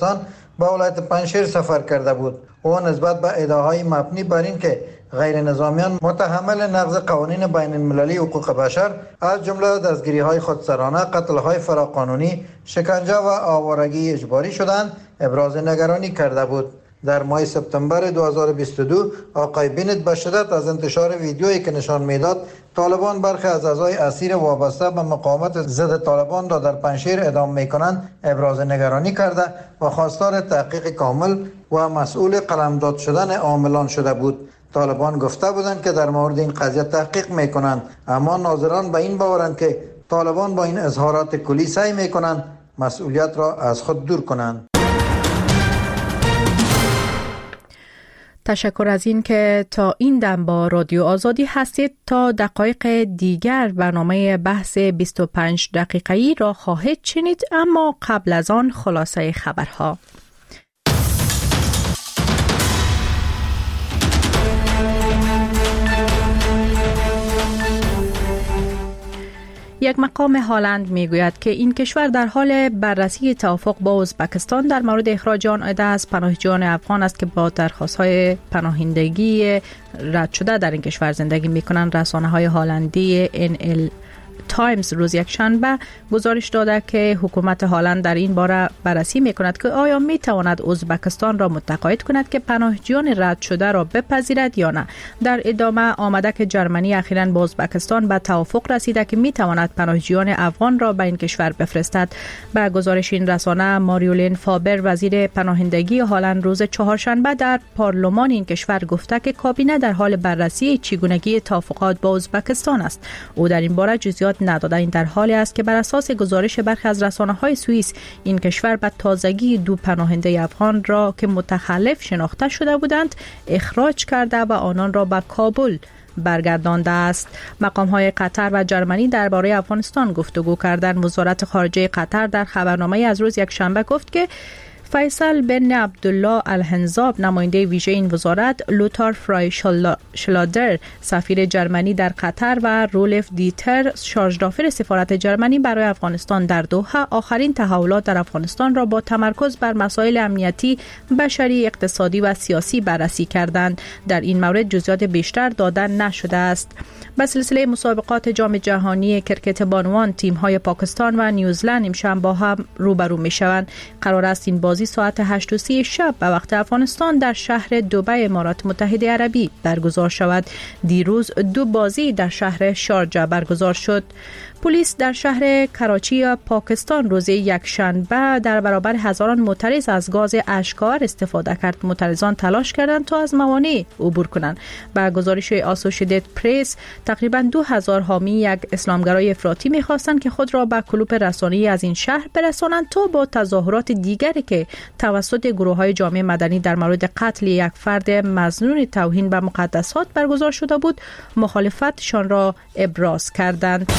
به ولایت پنجشیر سفر کرده بود. او نسبت به ادعاهای مبنی بر این که غیر نظامیان متحمل نقض قوانین بین المللی حقوق بشر از جمله دستگیری‌های خودسرانه، قتل‌های فراقانونی، شکنجه و آوارگی اجباری شدند، ابراز نگرانی کرده بود. در ماه سپتامبر دو هزار و بیست و دو آقای بینت به شدت از انتشار ویدیویی که نشان میداد طالبان برخی از اعضای اسیر وابسته به مقاومت ضد طالبان را در پنجشیر اعدام میکنند ابراز نگرانی کرده و خواستار تحقیق کامل و مسئول قلمداد شدن عاملان شده بود. طالبان گفته بودند که در مورد این قضیه تحقیق میکنند، اما ناظران به این باورند که طالبان با این اظهارات کلی سعی میکنند مسئولیت را از خود دور کنند. تشکر از این که تا این دم با رادیو آزادی هستید. تا دقایق دیگر برنامه بحث بیست و پنج دقیقه‌ای را خواهید شنید، اما قبل از آن خلاصه خبرها. یک مقام هالند میگوید که این کشور در حال بررسی توافق با ازبکستان در مورد اخراج آن عده از پناهجویان افغان است که با درخواست‌های پناهندگی رد شده در این کشور زندگی می‌کنند. رسانه‌های هالندی ان ال تایمز روز یک شنبه گزارش داده که حکومت هالند در این باره بررسی می‌کند که آیا می‌تواند ازبکستان را متقاعد کند که پناهجویان رد شده را بپذیرد یا نه. در ادامه آمده که جرمنی اخیراً با ازبکستان به توافق رسیده که می‌تواند پناهجویان افغان را به این کشور بفرستد. به گزارش این رسانه ماریولین فابر وزیر پناهندگی هالند روز چهارشنبه در پارلمان این کشور گفته که کابینه در حال بررسی چگونگی توافقات با ازبکستان است. او در این باره جزئیات نداده. این در حالی است که بر اساس گزارش برخی از رسانه‌های سوئیس این کشور به تازگی دو پناهنده افغان را که متخلف شناخته شده بودند اخراج کرده و آنان را به کابل برگردانده است. مقام‌های قطر و جرمنی درباره افغانستان گفتگو کردند. وزارت خارجه قطر در خبرنامه از روز یک شنبه گفت که فیصل بن عبدالله الحنزاب نماینده ویژه این وزارت، لوتار فرای شلادر سفیر جرمنی در قطر و رولف دیتر شارژدافر سفارت جرمنی برای افغانستان در دوحه آخرین تحولات در افغانستان را با تمرکز بر مسائل امنیتی، بشری، اقتصادی و سیاسی بررسی کردند. در این مورد جزئیات بیشتر داده نشده است. به سلسله مسابقات جام جهانی کرکت بانوان تیم‌های پاکستان و نیوزلند امشب با هم روبرو می‌شوند. قرار است این بازی ساعت هشت و سی شب به وقت افغانستان در شهر دبی امارات متحده عربی برگزار شود. دیروز دو بازی در شهر شارجه برگزار شد. پلیس در شهر کراچی پاکستان روز یک شنبه در برابر هزاران معترض از گاز اشک‌آور استفاده کرد. معترضان تلاش کردند تا از موانع عبور کنند. با گزارش اسوسییتد پرس تقریبا دو هزار حامی یک اسلامگرای افراطی می‌خواستند که خود را به کلوپ رسانه‌ای از این شهر برسانند تا با تظاهرات دیگری که توسط گروه‌های جامعه مدنی در مورد قتل یک فرد مظنون توهین به مقدسات برگزار شده بود مخالفتشان را ابراز کردند.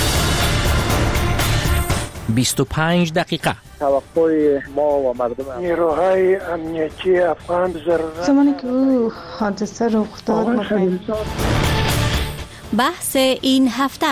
بیست و پنج دقیقه توقع ما و مردم نیروهای امنیتی افغان ضرورت زمانی که او حادثه رخ داد بحث این هفته.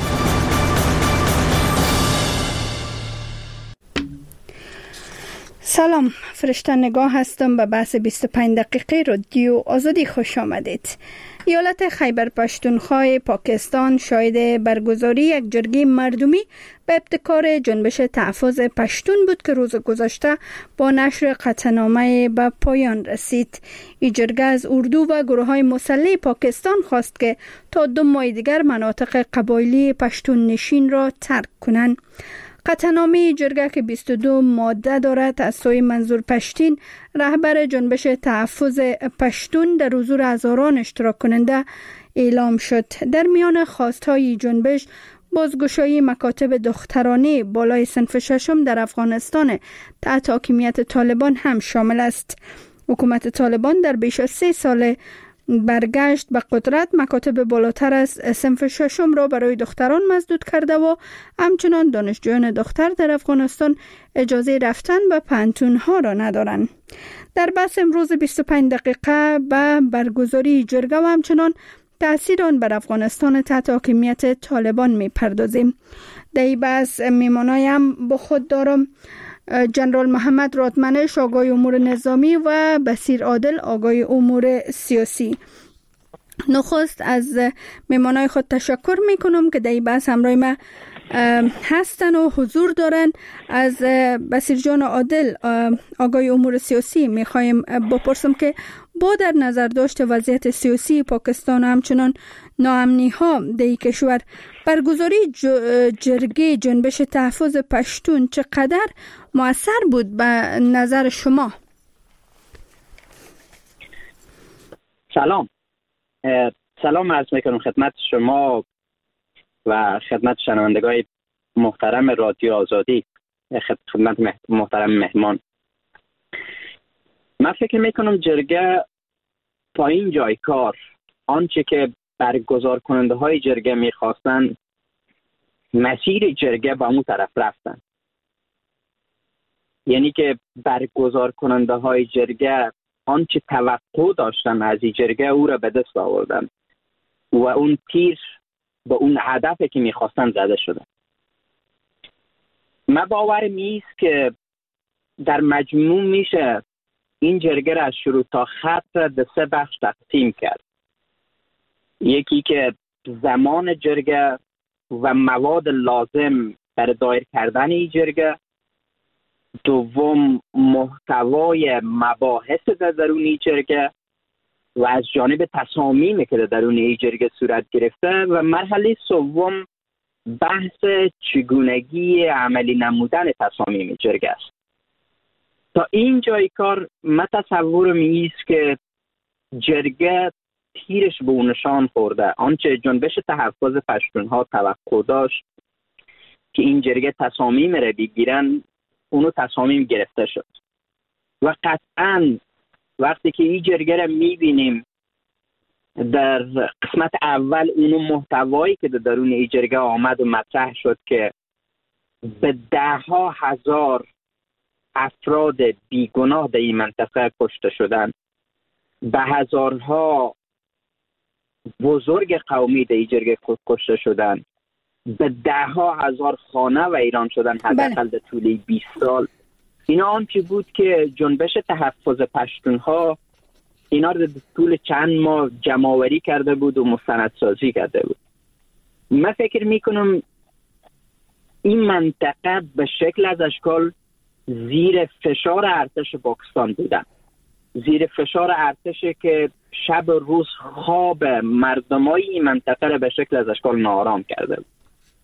سلام، فرشته نگاه هستم. به بحث بیست و پنج دقیقه رادیو آزادی خوش آمدید. ایالت خیبر پختونخوا پاکستان شاهد برگزاری یک جرگه مردمی به ابتکار جنبش تحفظ پشتون بود که روز گذشته با نشر قطعنامه به پایان رسید. این جرگه از اردو و گروه‌های مسلح پاکستان خواست که تا دو ماه دیگر مناطق قبایلی پشتون نشین را ترک کنند. قطعنامه جرگه که بیست و دو ماده دارد از سوی منظور پشتین رهبر جنبش تحفظ پشتون در حضور هزاران اشتراک کننده اعلام شد. در میان خواستهای جنبش بازگشایی مکاتب دخترانه بالای صنف ششم در افغانستان تحت حاکمیت طالبان هم شامل است. حکومت طالبان در بیش از سه سال برگشت به قدرت مکاتب بالاتر از صنف ششم را برای دختران مسدود کرده و همچنان دانشجویان دختر در افغانستان اجازه رفتن به پانتون ها را ندارند. در بحث امروز بیست و پنج دقیقه به برگزاری جرگه و همچنان تأثیر آن بر افغانستان تحت حاکمیت طالبان می پردازیم. در این بحث میمانایم با خود دارم جنرال محمد رادمنش آقای امور نظامی و بصیر عادل آقای امور سیاسی. نخست از مهمانای خود تشکر میکنم که در این بحث همراه ما هستن و حضور دارن. از بصیر جان عادل آقای امور سیاسی میخوایم بپرسم که با در نظر داشت وضعیت سیاسی پاکستان و همچنان ناامنی ها در کشور، برگزاری جرگه جنبش تحفظ پشتون چقدر مؤثر بود به نظر شما؟ سلام سلام عرض میکنم خدمت شما و خدمت شنوندگان محترم رادیو آزادی، خدمت محترم مهمان. من فکر میکنم جرگه تا این جای کار آنچه که برگزار کننده های جرگه میخواستن، مسیر جرگه به اون طرف رفتن. یعنی که برگزار کننده های جرگه آنچه توقع داشتن از این جرگه او را به دست آوردن و اون تیر به اون هدفی که میخواستن زده شده. من باورم نیست که در مجموع میشه این جرگه را از شروع تا ختم به سه بخش تقسیم کرد. یکی که زمان جرگه و مواد لازم برای دایر کردن این جرگه، دوم محتوای مباحث در درون این جرگه و از جانب تصامیمی که در درون این جرگه صورت گرفته، و مرحله سوم بحث چگونگی عملی نمودن تصامیم جرگه است. تا این جای کار من تصورم ایست که جرگه تیرش به اون نشان خورده. آنچه جنبش تحفظ پشتونها توقع داشت که این جرگه تصامیم را بگیرن، اونو تصامیم گرفته شد. و قطعاً وقتی که این جرگه را میبینیم در قسمت اول، اونو محتوایی که در درون این جرگه آمد و مطرح شد که به ده ها هزار افراد بیگناه در این منطقه کشته شدن، به هزارها بزرگ قومی در این جرگه کشته شدن، به ده ها هزار خانه ویران شدن حداقل در طول بیست سال. اینا آنچه بود که جنبش تحفظ پشتونها اینا رو در طول چند ماه جمع‌آوری کرده بود و مستندسازی کرده بود. من فکر میکنم این منطقه به شکل از اشکال زیر فشار ارتش پاکستان بودن، زیر فشار ارتشی که شب و روز خواب مردمای این منطقه را به شکل از اشکال ناآرام کرده بود.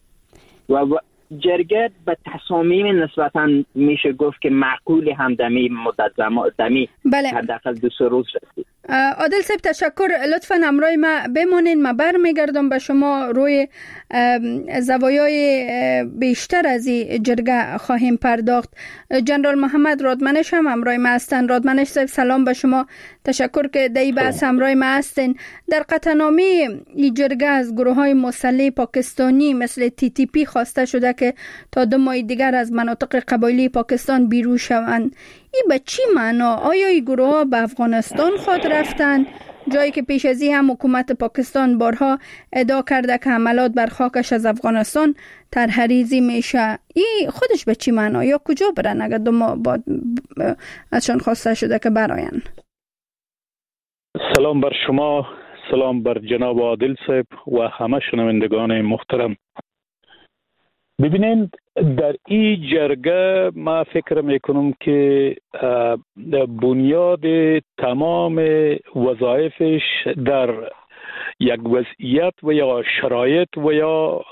و جرگه به تصامیم نسبتاً میشه گفت که معقولی هم دمی مدت زمان دمی بله. حداقل دو سه روز رسید. عادل صاحب تشکر، لطفاً همراه ما بمونین. ما برمیگردم به شما، روی زوایای بیشتر از این جرگه خواهیم پرداخت. جنرال محمد رادمنش هم همراه ما هستن. رادمنش صاحب سلام به شما، تشکر که در این بحث همراه ما هستین. در قطعنامه این جرگه از گروه های مسلح پاکستانی مثل تی تی پی خواسته شده که تا دو ماه دیگر از مناطق قبایلی پاکستان بیرون شوند. این به چی معنا؟ آیا این گروه ها به افغانستان خود رفتن، جایی که پیش از این هم حکومت پاکستان بارها ادعا کرده که حملات بر خاکش از افغانستان طرحریزی میشه؟ این خودش به چی معنا؟ یا کجا برن اگر دو ماه بعد ازشان خواسته شده که براین؟ سلام بر شما، سلام بر جناب عادل صاحب و همه شنوندگان محترم. ببینید در این جرگه ما فکر میکنم که بنیاد تمام وظایفش در یک وضعیت و یا شرایط و یا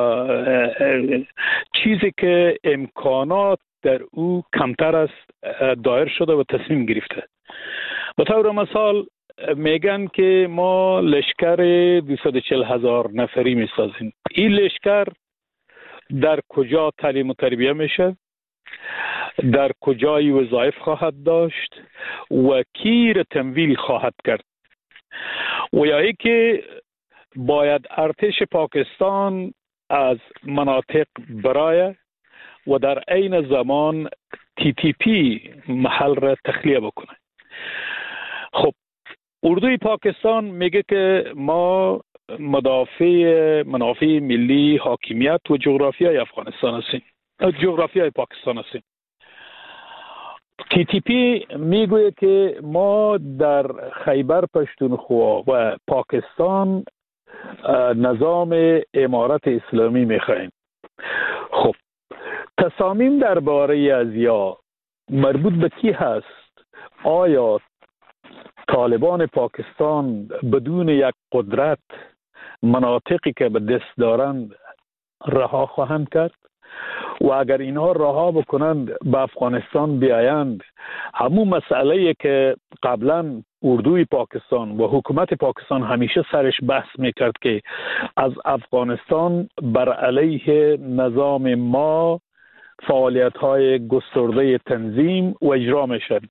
چیزی که امکانات در او کمتر است دایر شده و تصمیم گرفته. به طور مثال میگن که ما لشکر دویست و چهل هزار نفری میسازیم. این لشکر در کجا تعلیم و تربیه میشه، در کجای وظایف خواهد داشت و کی را تمویل خواهد کرد، و یا ای که باید ارتش پاکستان از مناطق برای و در عین زمان تی تی پی محل را تخلیه بکنه. خب اردوی پاکستان میگه که ما مدافع منافع ملی، حاکمیت و جغرافیای افغانستان هستیم، جغرافیای پاکستان هستیم. تی تی پی میگوید که ما در خیبر پشتونخوا و پاکستان نظام امارت اسلامی میخوایم. خب تصامیم درباره از یا مربوط به کی هست؟ آیا طالبان پاکستان بدون یک قدرت مناطقی که به دست دارند رها خواهند کرد؟ و اگر اینها رها بکنند به افغانستان بیایند، همون مسئله که قبلا اردوی پاکستان و حکومت پاکستان همیشه سرش بحث میکرد که از افغانستان بر علیه نظام ما فعالیت های گسترده تنظیم و اجرا میشد،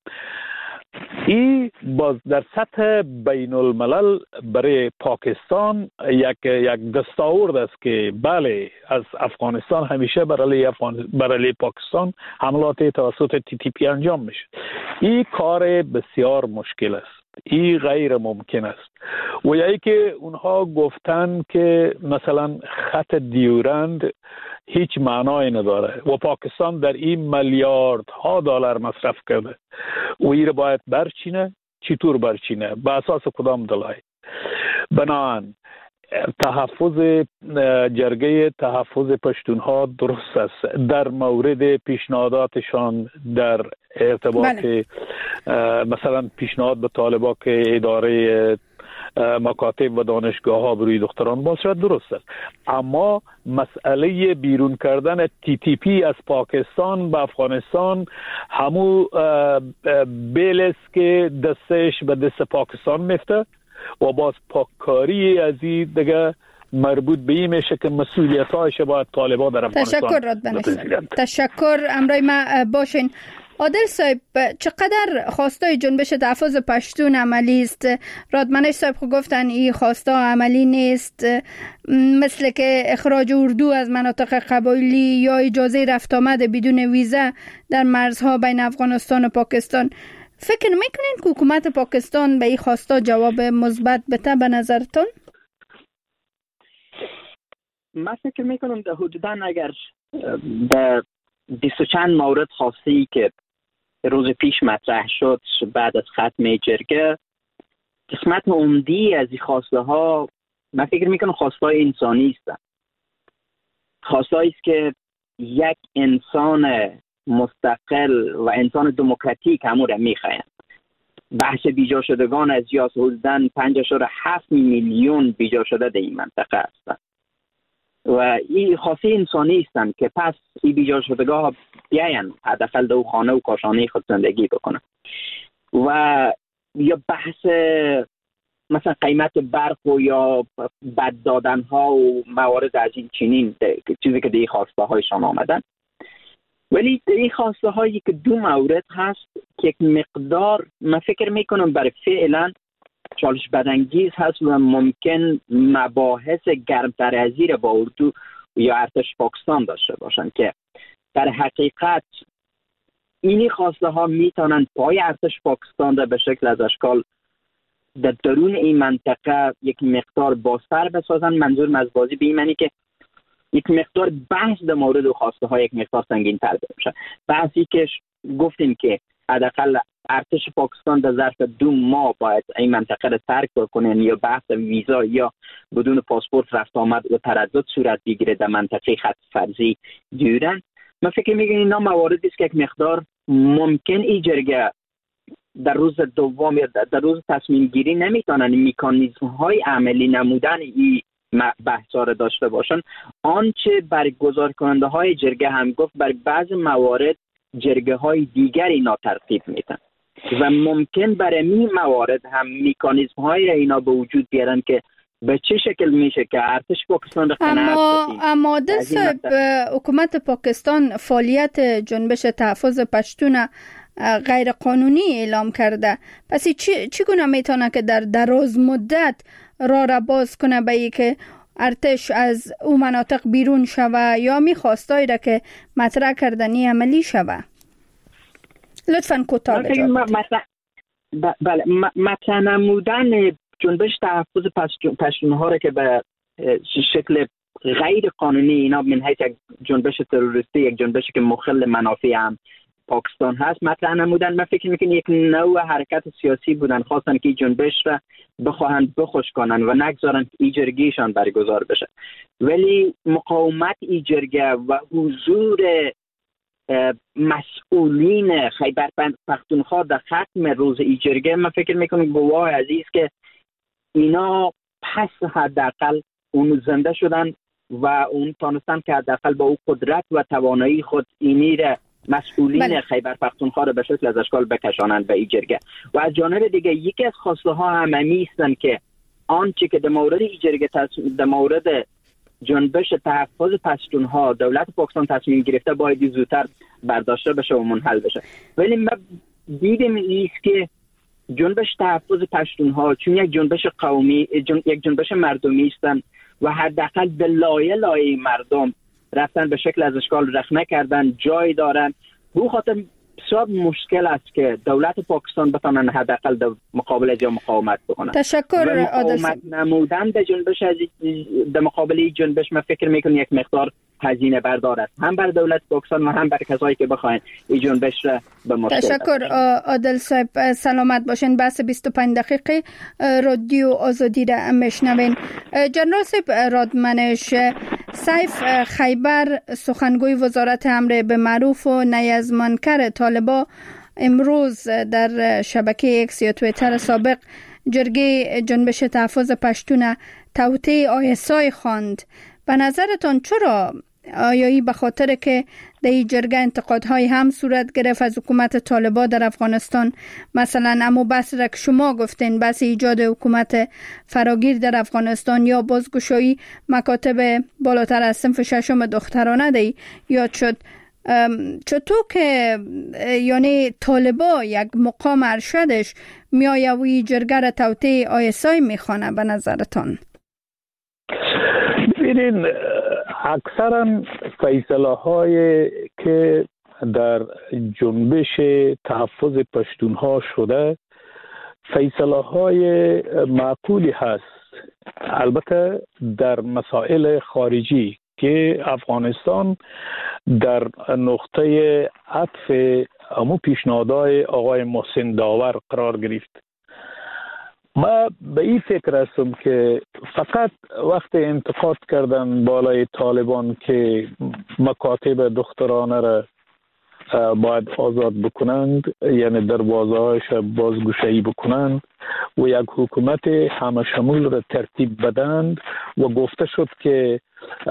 این باز در سطح بین الملل برای پاکستان یک یک دستاورد است که بله از افغانستان همیشه بر علیه افغان بر علیه پاکستان حملات توسط تی تی پی انجام میشه. این کار بسیار مشکل است، این غیر ممکن است. و یا که اونها گفتن که مثلا خط دیورند هیچ معنای نداره و پاکستان در این میلیاردها دلار مصرف کرده و این رو باید برچینه. چطور برچینه؟ به اساس کدام دلایل؟ بنابراین تحفظ جرگه تحفظ پشتونها درست است در مورد پیشنهاداتشان در ارتباط بله. مثلا پیشنهاد به طالبان که اداره مکاتب و دانشگاه ها بروی دختران باز شد درست است، اما مسئله بیرون کردن تی تی پی از پاکستان به افغانستان همو بیل است که دستش به دست پاکستان میفته و باز پاککاری از این دیگه مربوط به این میشه که مسئولیت هایش باید طالبان در افغانستان. تشکر رادبن. تشکر امرای ما باشین. عادل صاحب، چقدر خواستای جنبش تحفظ پشتون عملی است؟ رادمنش صاحب خود گفتن این خواستا عملی نیست، مثل که اخراج اردو از مناطق قبایلی یا اجازه رفت آمد بدون ویزا در مرزها بین افغانستان و پاکستان. فکر میکنین که حکومت پاکستان به این خواستا جواب مثبت بده به نظرتون؟ من فکر میکنم در حدوداً اگر در بیست و چند مورد خاصی که روز پیش مطرح شد بعد از ختم جرگه، قسمت عمدی از این خواسته ها من فکر میکنم خواسته های انسانی هستند. خواسته است که یک انسان مستقل و انسان دموکراتیک همون را میخواهند. بحث بیجا شدگان از یا حدوداً پنج اشاره هفت میلیون بیجا شده در این منطقه هستند و این خواسته انسانی هستند که پس این بیجا شدگاه بیاین حداقل در خانه و کاشانه خود زندگی بکنن. و یا بحث مثلا قیمت برق و یا بد دادن ها و موارد از این چنین چیزی که در این خواسته هایشان آمدن. ولی در این خواسته هایی که دو مورد هست که یک مقدار من فکر میکنم برای فعلا چالش بدانگیز هست و ممکن مباحث گرمتر از این با اردو یا ارتش پاکستان داشته باشند که در حقیقت اینی خواسته ها میتونن پای ارتش پاکستان را به شکل از اشکال در درون این منطقه یک مقدار بازتر بسازن. منظور از بازی به این معنی که یک مقدار بحث در مورد خواسته ها یک مقدار سنگین تر بشه. بحثی که گفتیم که حداقل ارتش پاکستان در ظرف دو ماه باید این منطقه را ترک بکنن یا بحث ویزا یا بدون پاسپورت رفت آمد و تردد صورت بگیره در منطقه خط فرضی دیورند. من فکر میگم اینا مواردی است که یک مقدار ممکن این جرگه در روز دوم یا در روز تصمیم گیری نمیتونن مکانیزم های عملی نمودن این بحثا را داشته باشن. آنچه برگزار کننده های جرگه هم گفت بر بعض موارد جرگه های دیگری اینا ترتیب میدن و ممکن برای این موارد هم مکانیزم های اینا به وجود بیارن که به چه شکل میشه که ارتش پاکستان را قناعت اما اما عادل صاحب، حکومت پاکستان فعالیت جنبش تحفظ پشتون غیر قانونی اعلام کرده. پس چی چگونه میتونه که در دراز مدت راه را باز کنه به ای که ارتش از او مناطق بیرون شوه یا میخواستایی را که مطرح کردنی عملی شوه؟ لطفاً کوتاه بجاوب. بله، مطرح نمودن جنبش تحفظ پشتونها را که به شکل غیر قانونی اینا من حیث یک جنبش تروریستی، یک جنبشی که مخل منافع هم پاکستان هست مطرح نمودن. من فکر میکنم یک نوع حرکت سیاسی بودن، خواستن که جنبش را بخواهند بخوش کنن و نگذارن که این جرگهشان برگزار بشه. ولی مقاومت این جرگه و حضور مسئولین خیبر پختونخوا در ختم روز این جرگه من فکر میکنم گواه عزیز که اینا پس حداقل اون زنده شدن و اون تانستن که حداقل با او قدرت و توانایی خود اینی را مسئولین بله. خیبر پختونخوا را به شکل از اشکال بکشانند به این جرگه. و از جانب دیگه یکی از خواسته ها هم همی هستند که آنچه که در مورد این جرگه در مورد جنبش تحفظ پشتونها دولت پاکستان تصمیم گرفته باید زودتر برداشته بشه و منحل بشه. ولی ما دیدیم ایست که جنبش تحفظ پشتونها چون یک جنبش قومی جن... یک جنبش مردمی هستند و حداقل به لایه لایه مردم رفتن به شکل از اشکال رخنه کردن جای دارن. به خاطر بسیار مشکل است که دولت پاکستان بتونن حداقل در مقابل از یا مقاومت بکنن. تشکر مقاومت نمودن در جنبش از در مقابل جنبش من فکر میکنم یک مقدار هزینه بردار است هم بر دولت پاکستان و هم بر کسایی که بخواین این جنبش را به مشکل. تشکر عادل صاحب، سلامت باشین. بحث بیست و پنج دقیقه رادیو آزادی را میشنوین. جنرال صاحب رادمنش، سیف خیبر سخنگوی وزارت امر به معروف و نیازمانکر طالبا امروز در شبکه اکس یا توییتر سابق جرگه جنبش تحفظ پشتون توطئه آیسای خواند. به نظرتان چرا؟ آیایی به خاطر که در این جرگه انتقادهای هم صورت گرفت از حکومت طالبان در افغانستان، مثلا اما بحث را که شما گفتین بحث ایجاد حکومت فراگیر در افغانستان یا بازگشایی مکاتب بالاتر از صنف ششم دخترانه دی یاد شد، چطور که یعنی طالبا یک مقام ارشدش میایوی جرگه را توطئه آیسای میخوانه به نظرتان؟ ببینین اکثرا فیصله های که در جنبش تحفظ پشتونها شده فیصله های معقولی هست، البته در مسائل خارجی که افغانستان در نقطه عطف امو پیشنهادهای آقای محسن داور قرار گرفت. ما به این فکر هستم که فقط وقت انتقاد کردن بالای طالبان که مکاتب دخترانه را باید آزاد بکنند، یعنی دروازه‌هایش بازگشایی بکنند و یک حکومت همه شمول را ترتیب بدند و گفته شد که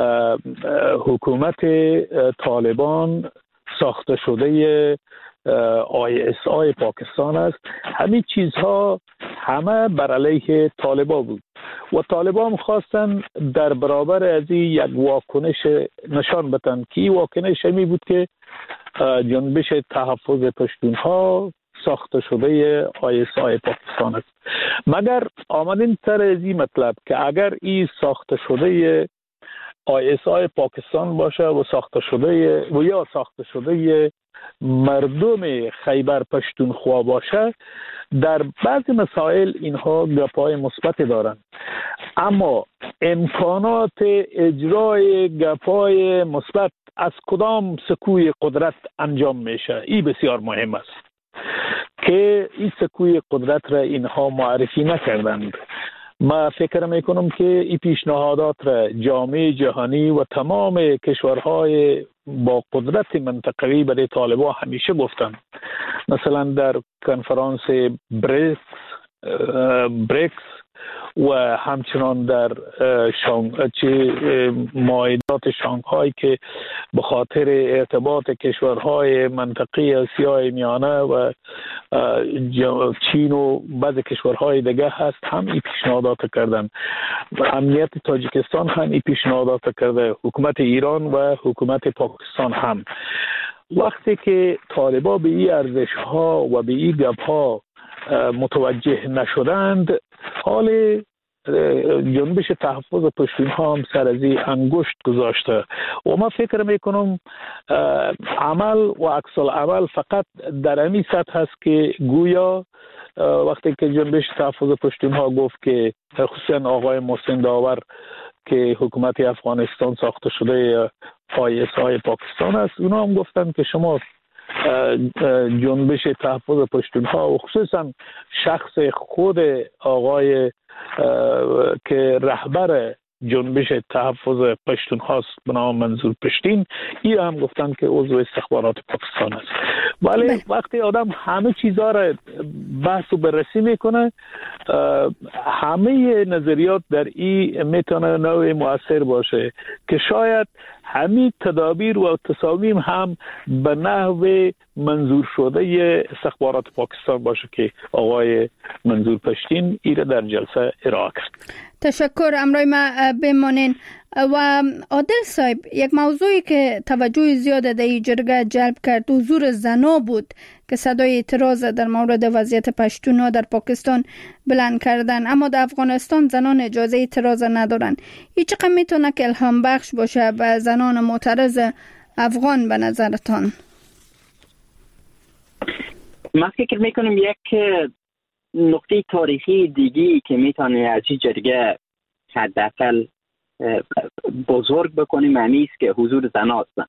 حکومت طالبان ساخته شده آی اس آی پاکستان است. همین چیزها همه بر علیه طالبان بود و طالبان خواستن در برابر از این یک واکنش نشان بدن که این واکنش همی بود که جنبش تحفظ پشتونها ساخته شده آی اس آی پاکستان است. مگر آمدین سر از این مطلب که اگر این ساخته شده آی اس آی پاکستان باشه و ساخته شده و یا ساخته شده مردم خیبر پشتونخوا باشه، در بعضی مسائل اینها گپای مثبت دارند، اما امکانات اجرای گپای مثبت از کدام سکوی قدرت انجام میشه این بسیار مهم است که این سکوی قدرت را اینها معرفی نکردند. ما فکر میکنم که این پیشنهادات را جامعه جهانی و تمام کشورهای با قدرت منطقوی برای طالبان همیشه گفتند. مثلا در کنفرانس بریکس بریکس و همچنان در شانگ... چه معاهدات شانگهای که به خاطر ارتباط کشورهای منطقه آسیای میانه و چین و بعض کشورهای دیگه هست هم این پیشنهادات کردن. امنیت تاجیکستان هم این پیشنهادات کرده، حکومت ایران و حکومت پاکستان هم. وقتی که طالبا به این ارزش ها و به این گپ ها متوجه نشدند، حال جنبش تحفظ پشتونها هم سر از این انگشت گذاشته و ما فکر میکنم عمل و عکس العمل فقط در همین سطح هست که گویا وقتی که جنبش تحفظ پشتونها گفت که خصوصا آقای محسن داور که حکومت افغانستان ساخته شده آی اس آی پاکستان است، اونا هم گفتن که شما جنبش تحفظ پشتونها و خصوصا شخص خود آقای که رهبر جنبش تحفظ پشتونخواست به نام منظور پشتین، این هم گفتن که عضو استخبارات پاکستان است. ولی بله. وقتی آدم همه چیزها را بحث و بررسی میکنه، همه نظریات در این میتونه نوع مؤثر باشه که شاید همین تدابیر و تصامیم هم به نحو منظور شده استخبارات پاکستان باشه که آقای منظور پشتین ایره در جلسه ارائه کرد. تشکر. امروی ما بمانین. و عادل صاحب، یک موضوعی که توجه زیاد در این جرگه جلب کرد حضور زنا بود که صدای اعتراض در مورد وضعیت پشتونها در پاکستان بلند کردن، اما در افغانستان زنان اجازه اعتراض ندارن. این چقدر میتونه که الهام بخش باشه به زنان معترض افغان به نظرتان؟ من فکر میکنم یک نقطه تاریخی دیگی که میتونه از این جرگه حداقل بزرگ بکنیم همی است که حضور زن هستن.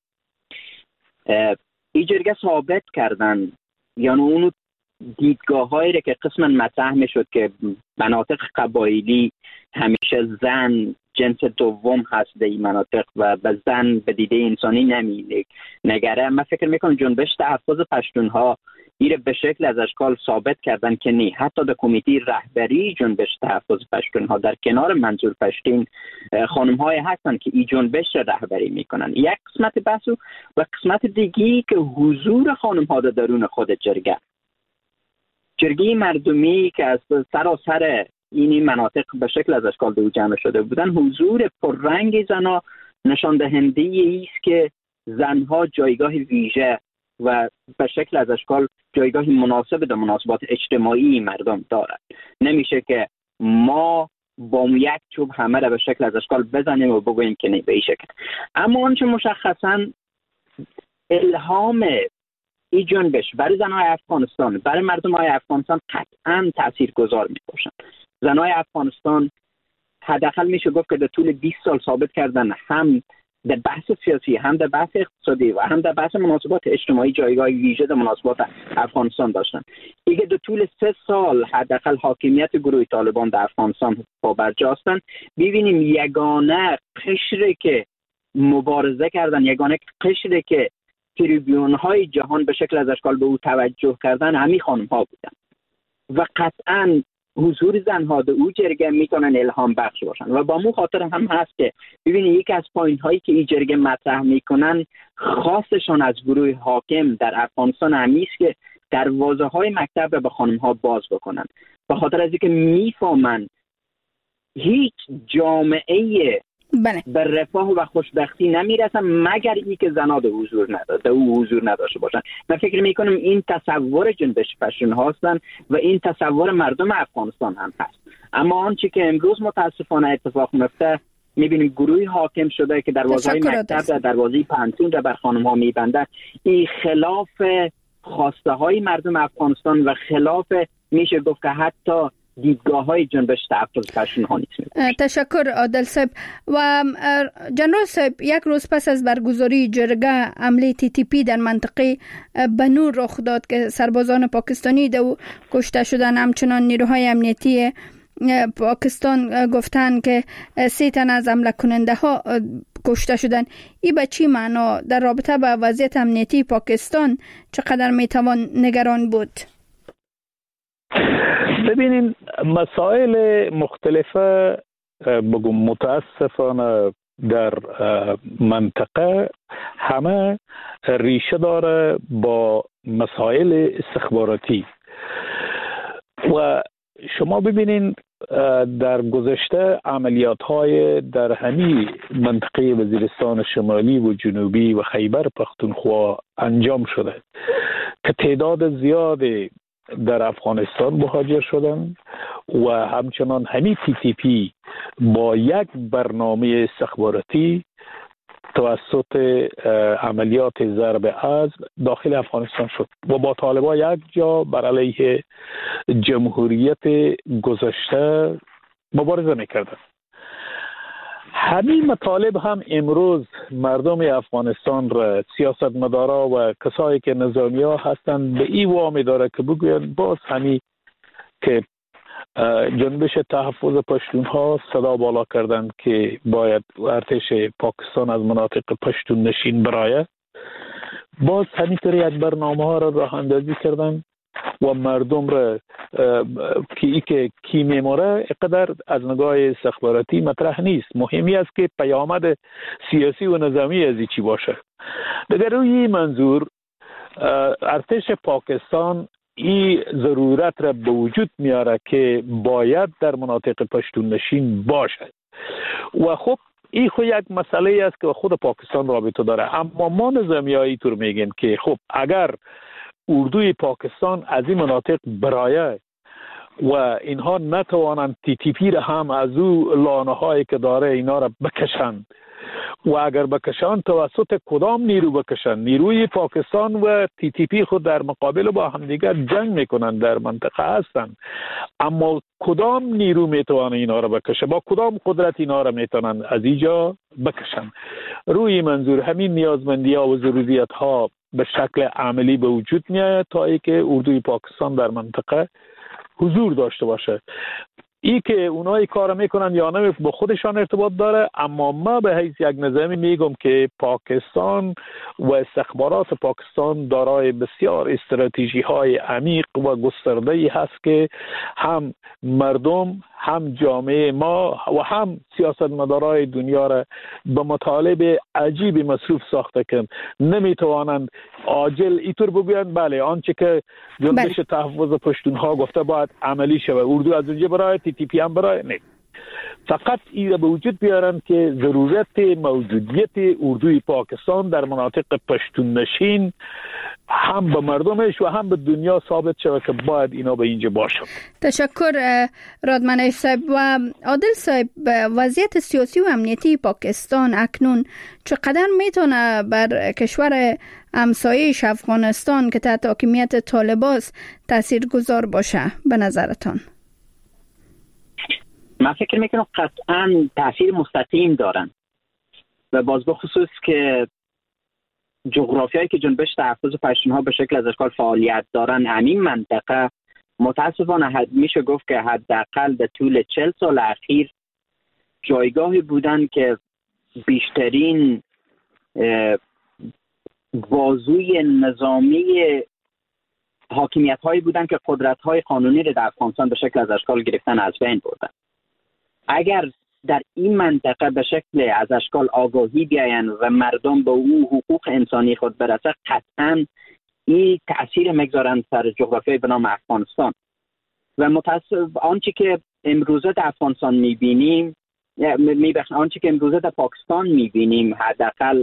این جرگه ثابت کردن، یعنی اونو دیدگاه هایی که قسما مطرح میشد که مناطق قبایلی همیشه زن جنس دوم هست در این مناطق و به زن به دیده انسانی نمی نگره. من فکر میکنم جنبش تحفظ پشتونها ایره به شکل از اشکال ثابت کردن که نه، حتی در کمیته رهبری جنبش تحفظ پشتونها در کنار منظور پشتین خانم های هستن که این جنبش را رهبری میکنن. یک قسمت بحثو و قسمت دیگی که حضور خانم ها در درون خود جرگه جرگه مردمی که از سراسر این مناطق به شکل از اشکال دو جمع شده بودن، حضور پررنگ زنها نشان دهنده است که زنها جایگاه ویژه و به شکل از اشکال جایگاه مناسب در مناسبات اجتماعی مردم دارد. نمیشه که ما با یک چوب همه را به شکل از اشکال بزنیم و بگوییم که نه به این شکل. اما آنچه مشخصا الهام این جنبش برای زنهای افغانستان، برای مردم های افغانستان قطعا تأثیر گذار می باشند. زنهای افغانستان حداقل میشه گفت که در طول بیست سال ثابت کردن هم در بحث سیاسی، هم در بحث اقتصادی و هم در بحث مناسبات اجتماعی جایگاه ویژه در مناسبات افغانستان داشتن. دیگه در طول سه سال حداقل حاکمیت گروه طالبان در افغانستان پابرجا هستند. ببینیم یگانه قشری که مبارزه کردن، یگانه قشری که تریبیون های جهان به شکل از اشکال به او توجه کردن همین خانم ها بودن و قطعا حضور زنها در او جرگه میتونن الهام بخش باشن و با مو خاطر هم هست که ببینید یکی از پوینت هایی که این جرگه مطرح میکنن خاصشان از گروه حاکم در افغانستان همی است که دروازه های مکتب را به خانم ها باز بکنن، به خاطر از اینکه میفهمن هیچ جامعه بله. به رفاه و خوشبختی نمیرسن مگر ای که زنها در حضور نداشته او حضور نداشته باشن. من فکر میکنم این تصور جنبش پشتون هستن و این تصور مردم افغانستان هم هست. اما آنچه که امروز متاسفانه اتفاق میفته، میبینیم گروهی حاکم شده که دروازه های مکتب در دروازه پانتون را بر خانم ها میبنده. این خلاف خواسته های مردم افغانستان و خلاف میشه گفت که حتی دیدگاه های جنبش تحفظ پشتونها نیست. تشکر عادل صاحب. و جنرال صاحب، یک روز پس از برگزاری جرگه حمله تی تی پی در منطقه بنور رخ داد که سربازان پاکستانی دو کشته شدن. همچنان نیروهای امنیتی پاکستان گفتن که سه تن از حمله کننده ها کشته شدن. این به چی معنا در رابطه با وضعیت امنیتی پاکستان چقدر میتوان نگران بود؟ ببینین مسائل مختلفه بگم متاسفانه در منطقه همه ریشه داره با مسائل استخباراتی و شما ببینین در گذشته عملیات های در همین منطقه وزیرستان شمالی و جنوبی و خیبر پختونخوا انجام شده که تعداد زیادی در افغانستان مهاجر شدن و همچنان همین تی تی پی با یک برنامه استخباراتی توسط عملیات ضرب عزم داخل افغانستان شد و با طالبان یک جا بر علیه جمهوریت گذشته مبارزه میکردن. همین مطالب هم امروز مردم افغانستان را، سیاستمدارا و کسایی که نظامی ها هستند به این وامی داره که بگوید باز همین که جنبش تحفظ پشتون ها صدا بالا کردن که باید ارتش پاکستان از مناطق پشتون نشین برایه. باز همینطوری یک برنامه ها را راه اندازی کردن و مردم را که ای که کی میموره اقدر از نگاه استخباراتی مطرح نیست. مهمی است که پیامد سیاسی و نظامی از چی باشه. در روی منظور ارتش پاکستان این ضرورت را به وجود میاره که باید در مناطق پشتون نشین باشد و خب این خود یک مسئله است که خود پاکستان رابطه داره. اما ما نظامی هایی طور میگیم که خب اگر اردوی پاکستان از این مناطق برایه و اینها نتوانند تی تی پی را هم از او لانه هایی که داره اینا را بکشند و اگر بکشند توسط کدام نیرو بکشند؟ نیروی پاکستان و تی تی پی خود در مقابل با همدیگر جنگ میکنند، در منطقه هستند، اما کدام نیرو میتوانه اینا را بکشه؟ با کدام قدرت اینا را میتونند از اینجا بکشند؟ روی منظور همین نیازمندی ها و ضروریات ها به شکل عملی به وجود میاد تا ای که اردوی پاکستان در منطقه حضور داشته باشه. ای که اونایی کار میکنن یا نه با خودشان ارتباط داره، اما ما به حیث یک نظامی میگم که پاکستان و استخبارات پاکستان دارای بسیار استراتژی های عمیق و گسترده ای هست که هم مردم، هم جامعه ما و هم سیاستمدارای دنیا را به مطالب عجیب مصروف ساخته که نمیتوانند عاجل اینطور بگویند بله آنچه که جنبش بله. تحفظ پشتونها گفته باید عملی شود، اردو از اونجا برای تی تی پی هم برای نه. فقط این به وجود بیارن که ضرورت موجودیت اردوی پاکستان در مناطق پشتون نشین هم به مردمش و هم به دنیا ثابت شود که باید اینا به اینجا باشن. تشکر رادمنش صاحب. و عادل صاحب، وضعیت سیاسی و امنیتی پاکستان اکنون چقدر میتونه بر کشور همسایه‌اش افغانستان که تحت حاکمیت طالباست تاثیرگذار باشه به نظرتان؟ من فکر میکنم قطعا تاثیر مستقیم دارن و باز به خصوص که جغرافیایی که جنبش تحفظ پشتونها به شکل از اشکال فعالیت دارن همین منطقه متاسفانه میشه گفت که حداقل به طول چهل سال اخیر جایگاهی بودن که بیشترین بازوی نظامی حاکمیت هایی بودن که قدرت های قانونی رو در افغانستان به شکل از اشکال گرفتن از بین بردن. اگر در این منطقه به شکل از اشکال آگاهی بیاین و مردم به او حقوق انسانی خود برسه، قطعا این تأثیر میگذارن سر جغرافیای به نام افغانستان و متاسف آنچه که امروزه در افغانستان میبینیم میبخش آنچه که امروزه در پاکستان میبینیم حداقل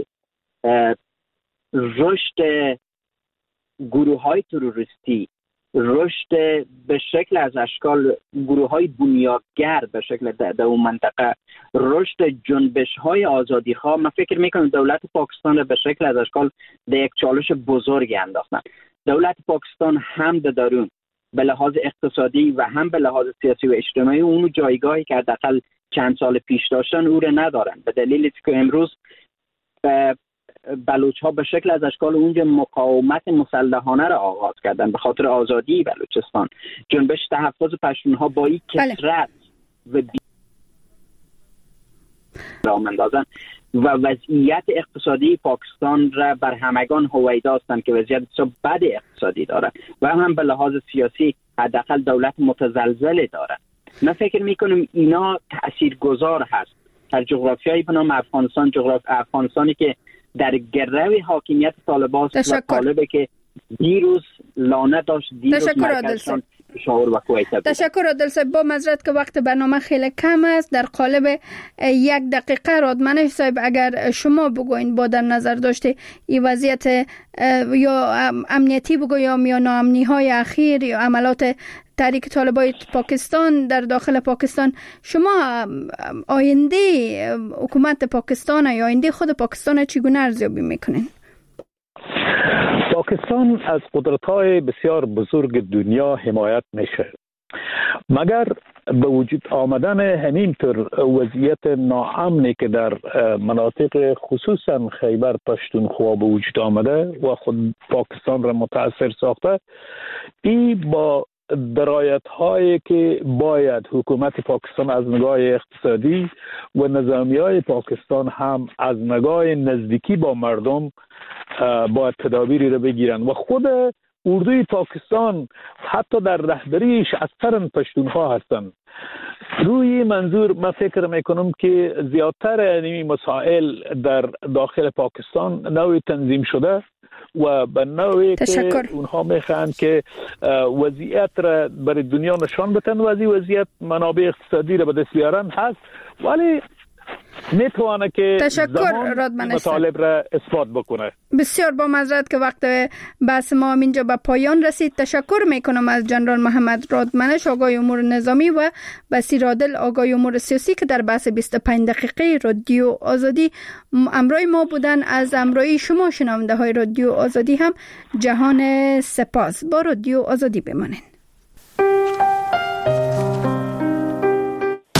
رشد گروه های تروریستی، رشد به شکل از اشکال گروه های بنیادگر به شکل در اون منطقه، رشد جنبش های آزادی خواه، من فکر میکنم دولت پاکستان به شکل از اشکال در یک چالش بزرگی انداختن. دولت پاکستان هم در درون به لحاظ اقتصادی و هم به لحاظ سیاسی و اجتماعی اون جایگاهی که حداقل چند سال پیش داشتن او رو ندارن، به دلیلی که امروز بلوچ ها به شکل از اشکال اونجا مقاومت مسلحانه را آغاز کردن به خاطر آزادی بلوچستان. جنبش تحفظ پشتونها با این کثرت و بی راه اندازن و وضعیت اقتصادی پاکستان را بر همگان هویدا هستند که وضعیت بسیار بد اقتصادی داره و هم به لحاظ سیاسی حداقل دولت متزلزل داره. من فکر میکنم اینا تاثیرگذار هست در جغرافیایی به نام افغانستان، جغرافی افغانستانی که در گروه حاکمیت طالباست و طالبه که دیروز لانه داشت، دیروز مرکزشان شاور و کویت بود. تشکر عادل صاحب. با معذرت که وقت برنامه خیلی کم است، در قالب یک دقیقه رادمنش صاحب اگر شما بگوین با در نظر داشته این وضعیت یا امنیتی بگو یا ناامنی های اخیر یا عملات تحریک طالبای پاکستان در داخل پاکستان، شما آینده حکومت پاکستان یا آینده خود پاکستان چگونه ارزیابی میکنین؟ پاکستان از قدرت‌های بسیار بزرگ دنیا حمایت میشه مگر به وجود آمدن همینطور وضعیت ناامنی که در مناطق خصوصا خیبر پشتونخوا به وجود آمده و خود پاکستان را متاثر ساخته، این با درایت هایی که باید حکومت پاکستان از نگاه اقتصادی و نظامی های پاکستان هم از نگاه نزدیکی با مردم باید تدابیری را بگیرن و خود اردوی پاکستان حتی در رهبریش اکثرا پشتونخوا هستند. روی منظور من فکر میکنم که زیادتر این مسائل در داخل پاکستان نوعی تنظیم شده و به نوعی که اونها میخوان که وضعیت را برای دنیا نشان بدن و از این وضعیت منابع اقتصادی را به دست بیارن هست، ولی میتونه که زمان مطالب را اثبات بکنه. بسیار با معذرت که وقت بحث ما اینجا به پایان رسید. تشکر میکنم از جنرال محمد رادمنش آگاه امور نظامی و بصیر عادل آگاه امور سیاسی که در بحث بیست و پنج دقیقه رادیو آزادی همراه ما بودن. از همراهی شما شنونده های رادیو آزادی هم جهان سپاس. با رادیو آزادی بمانید.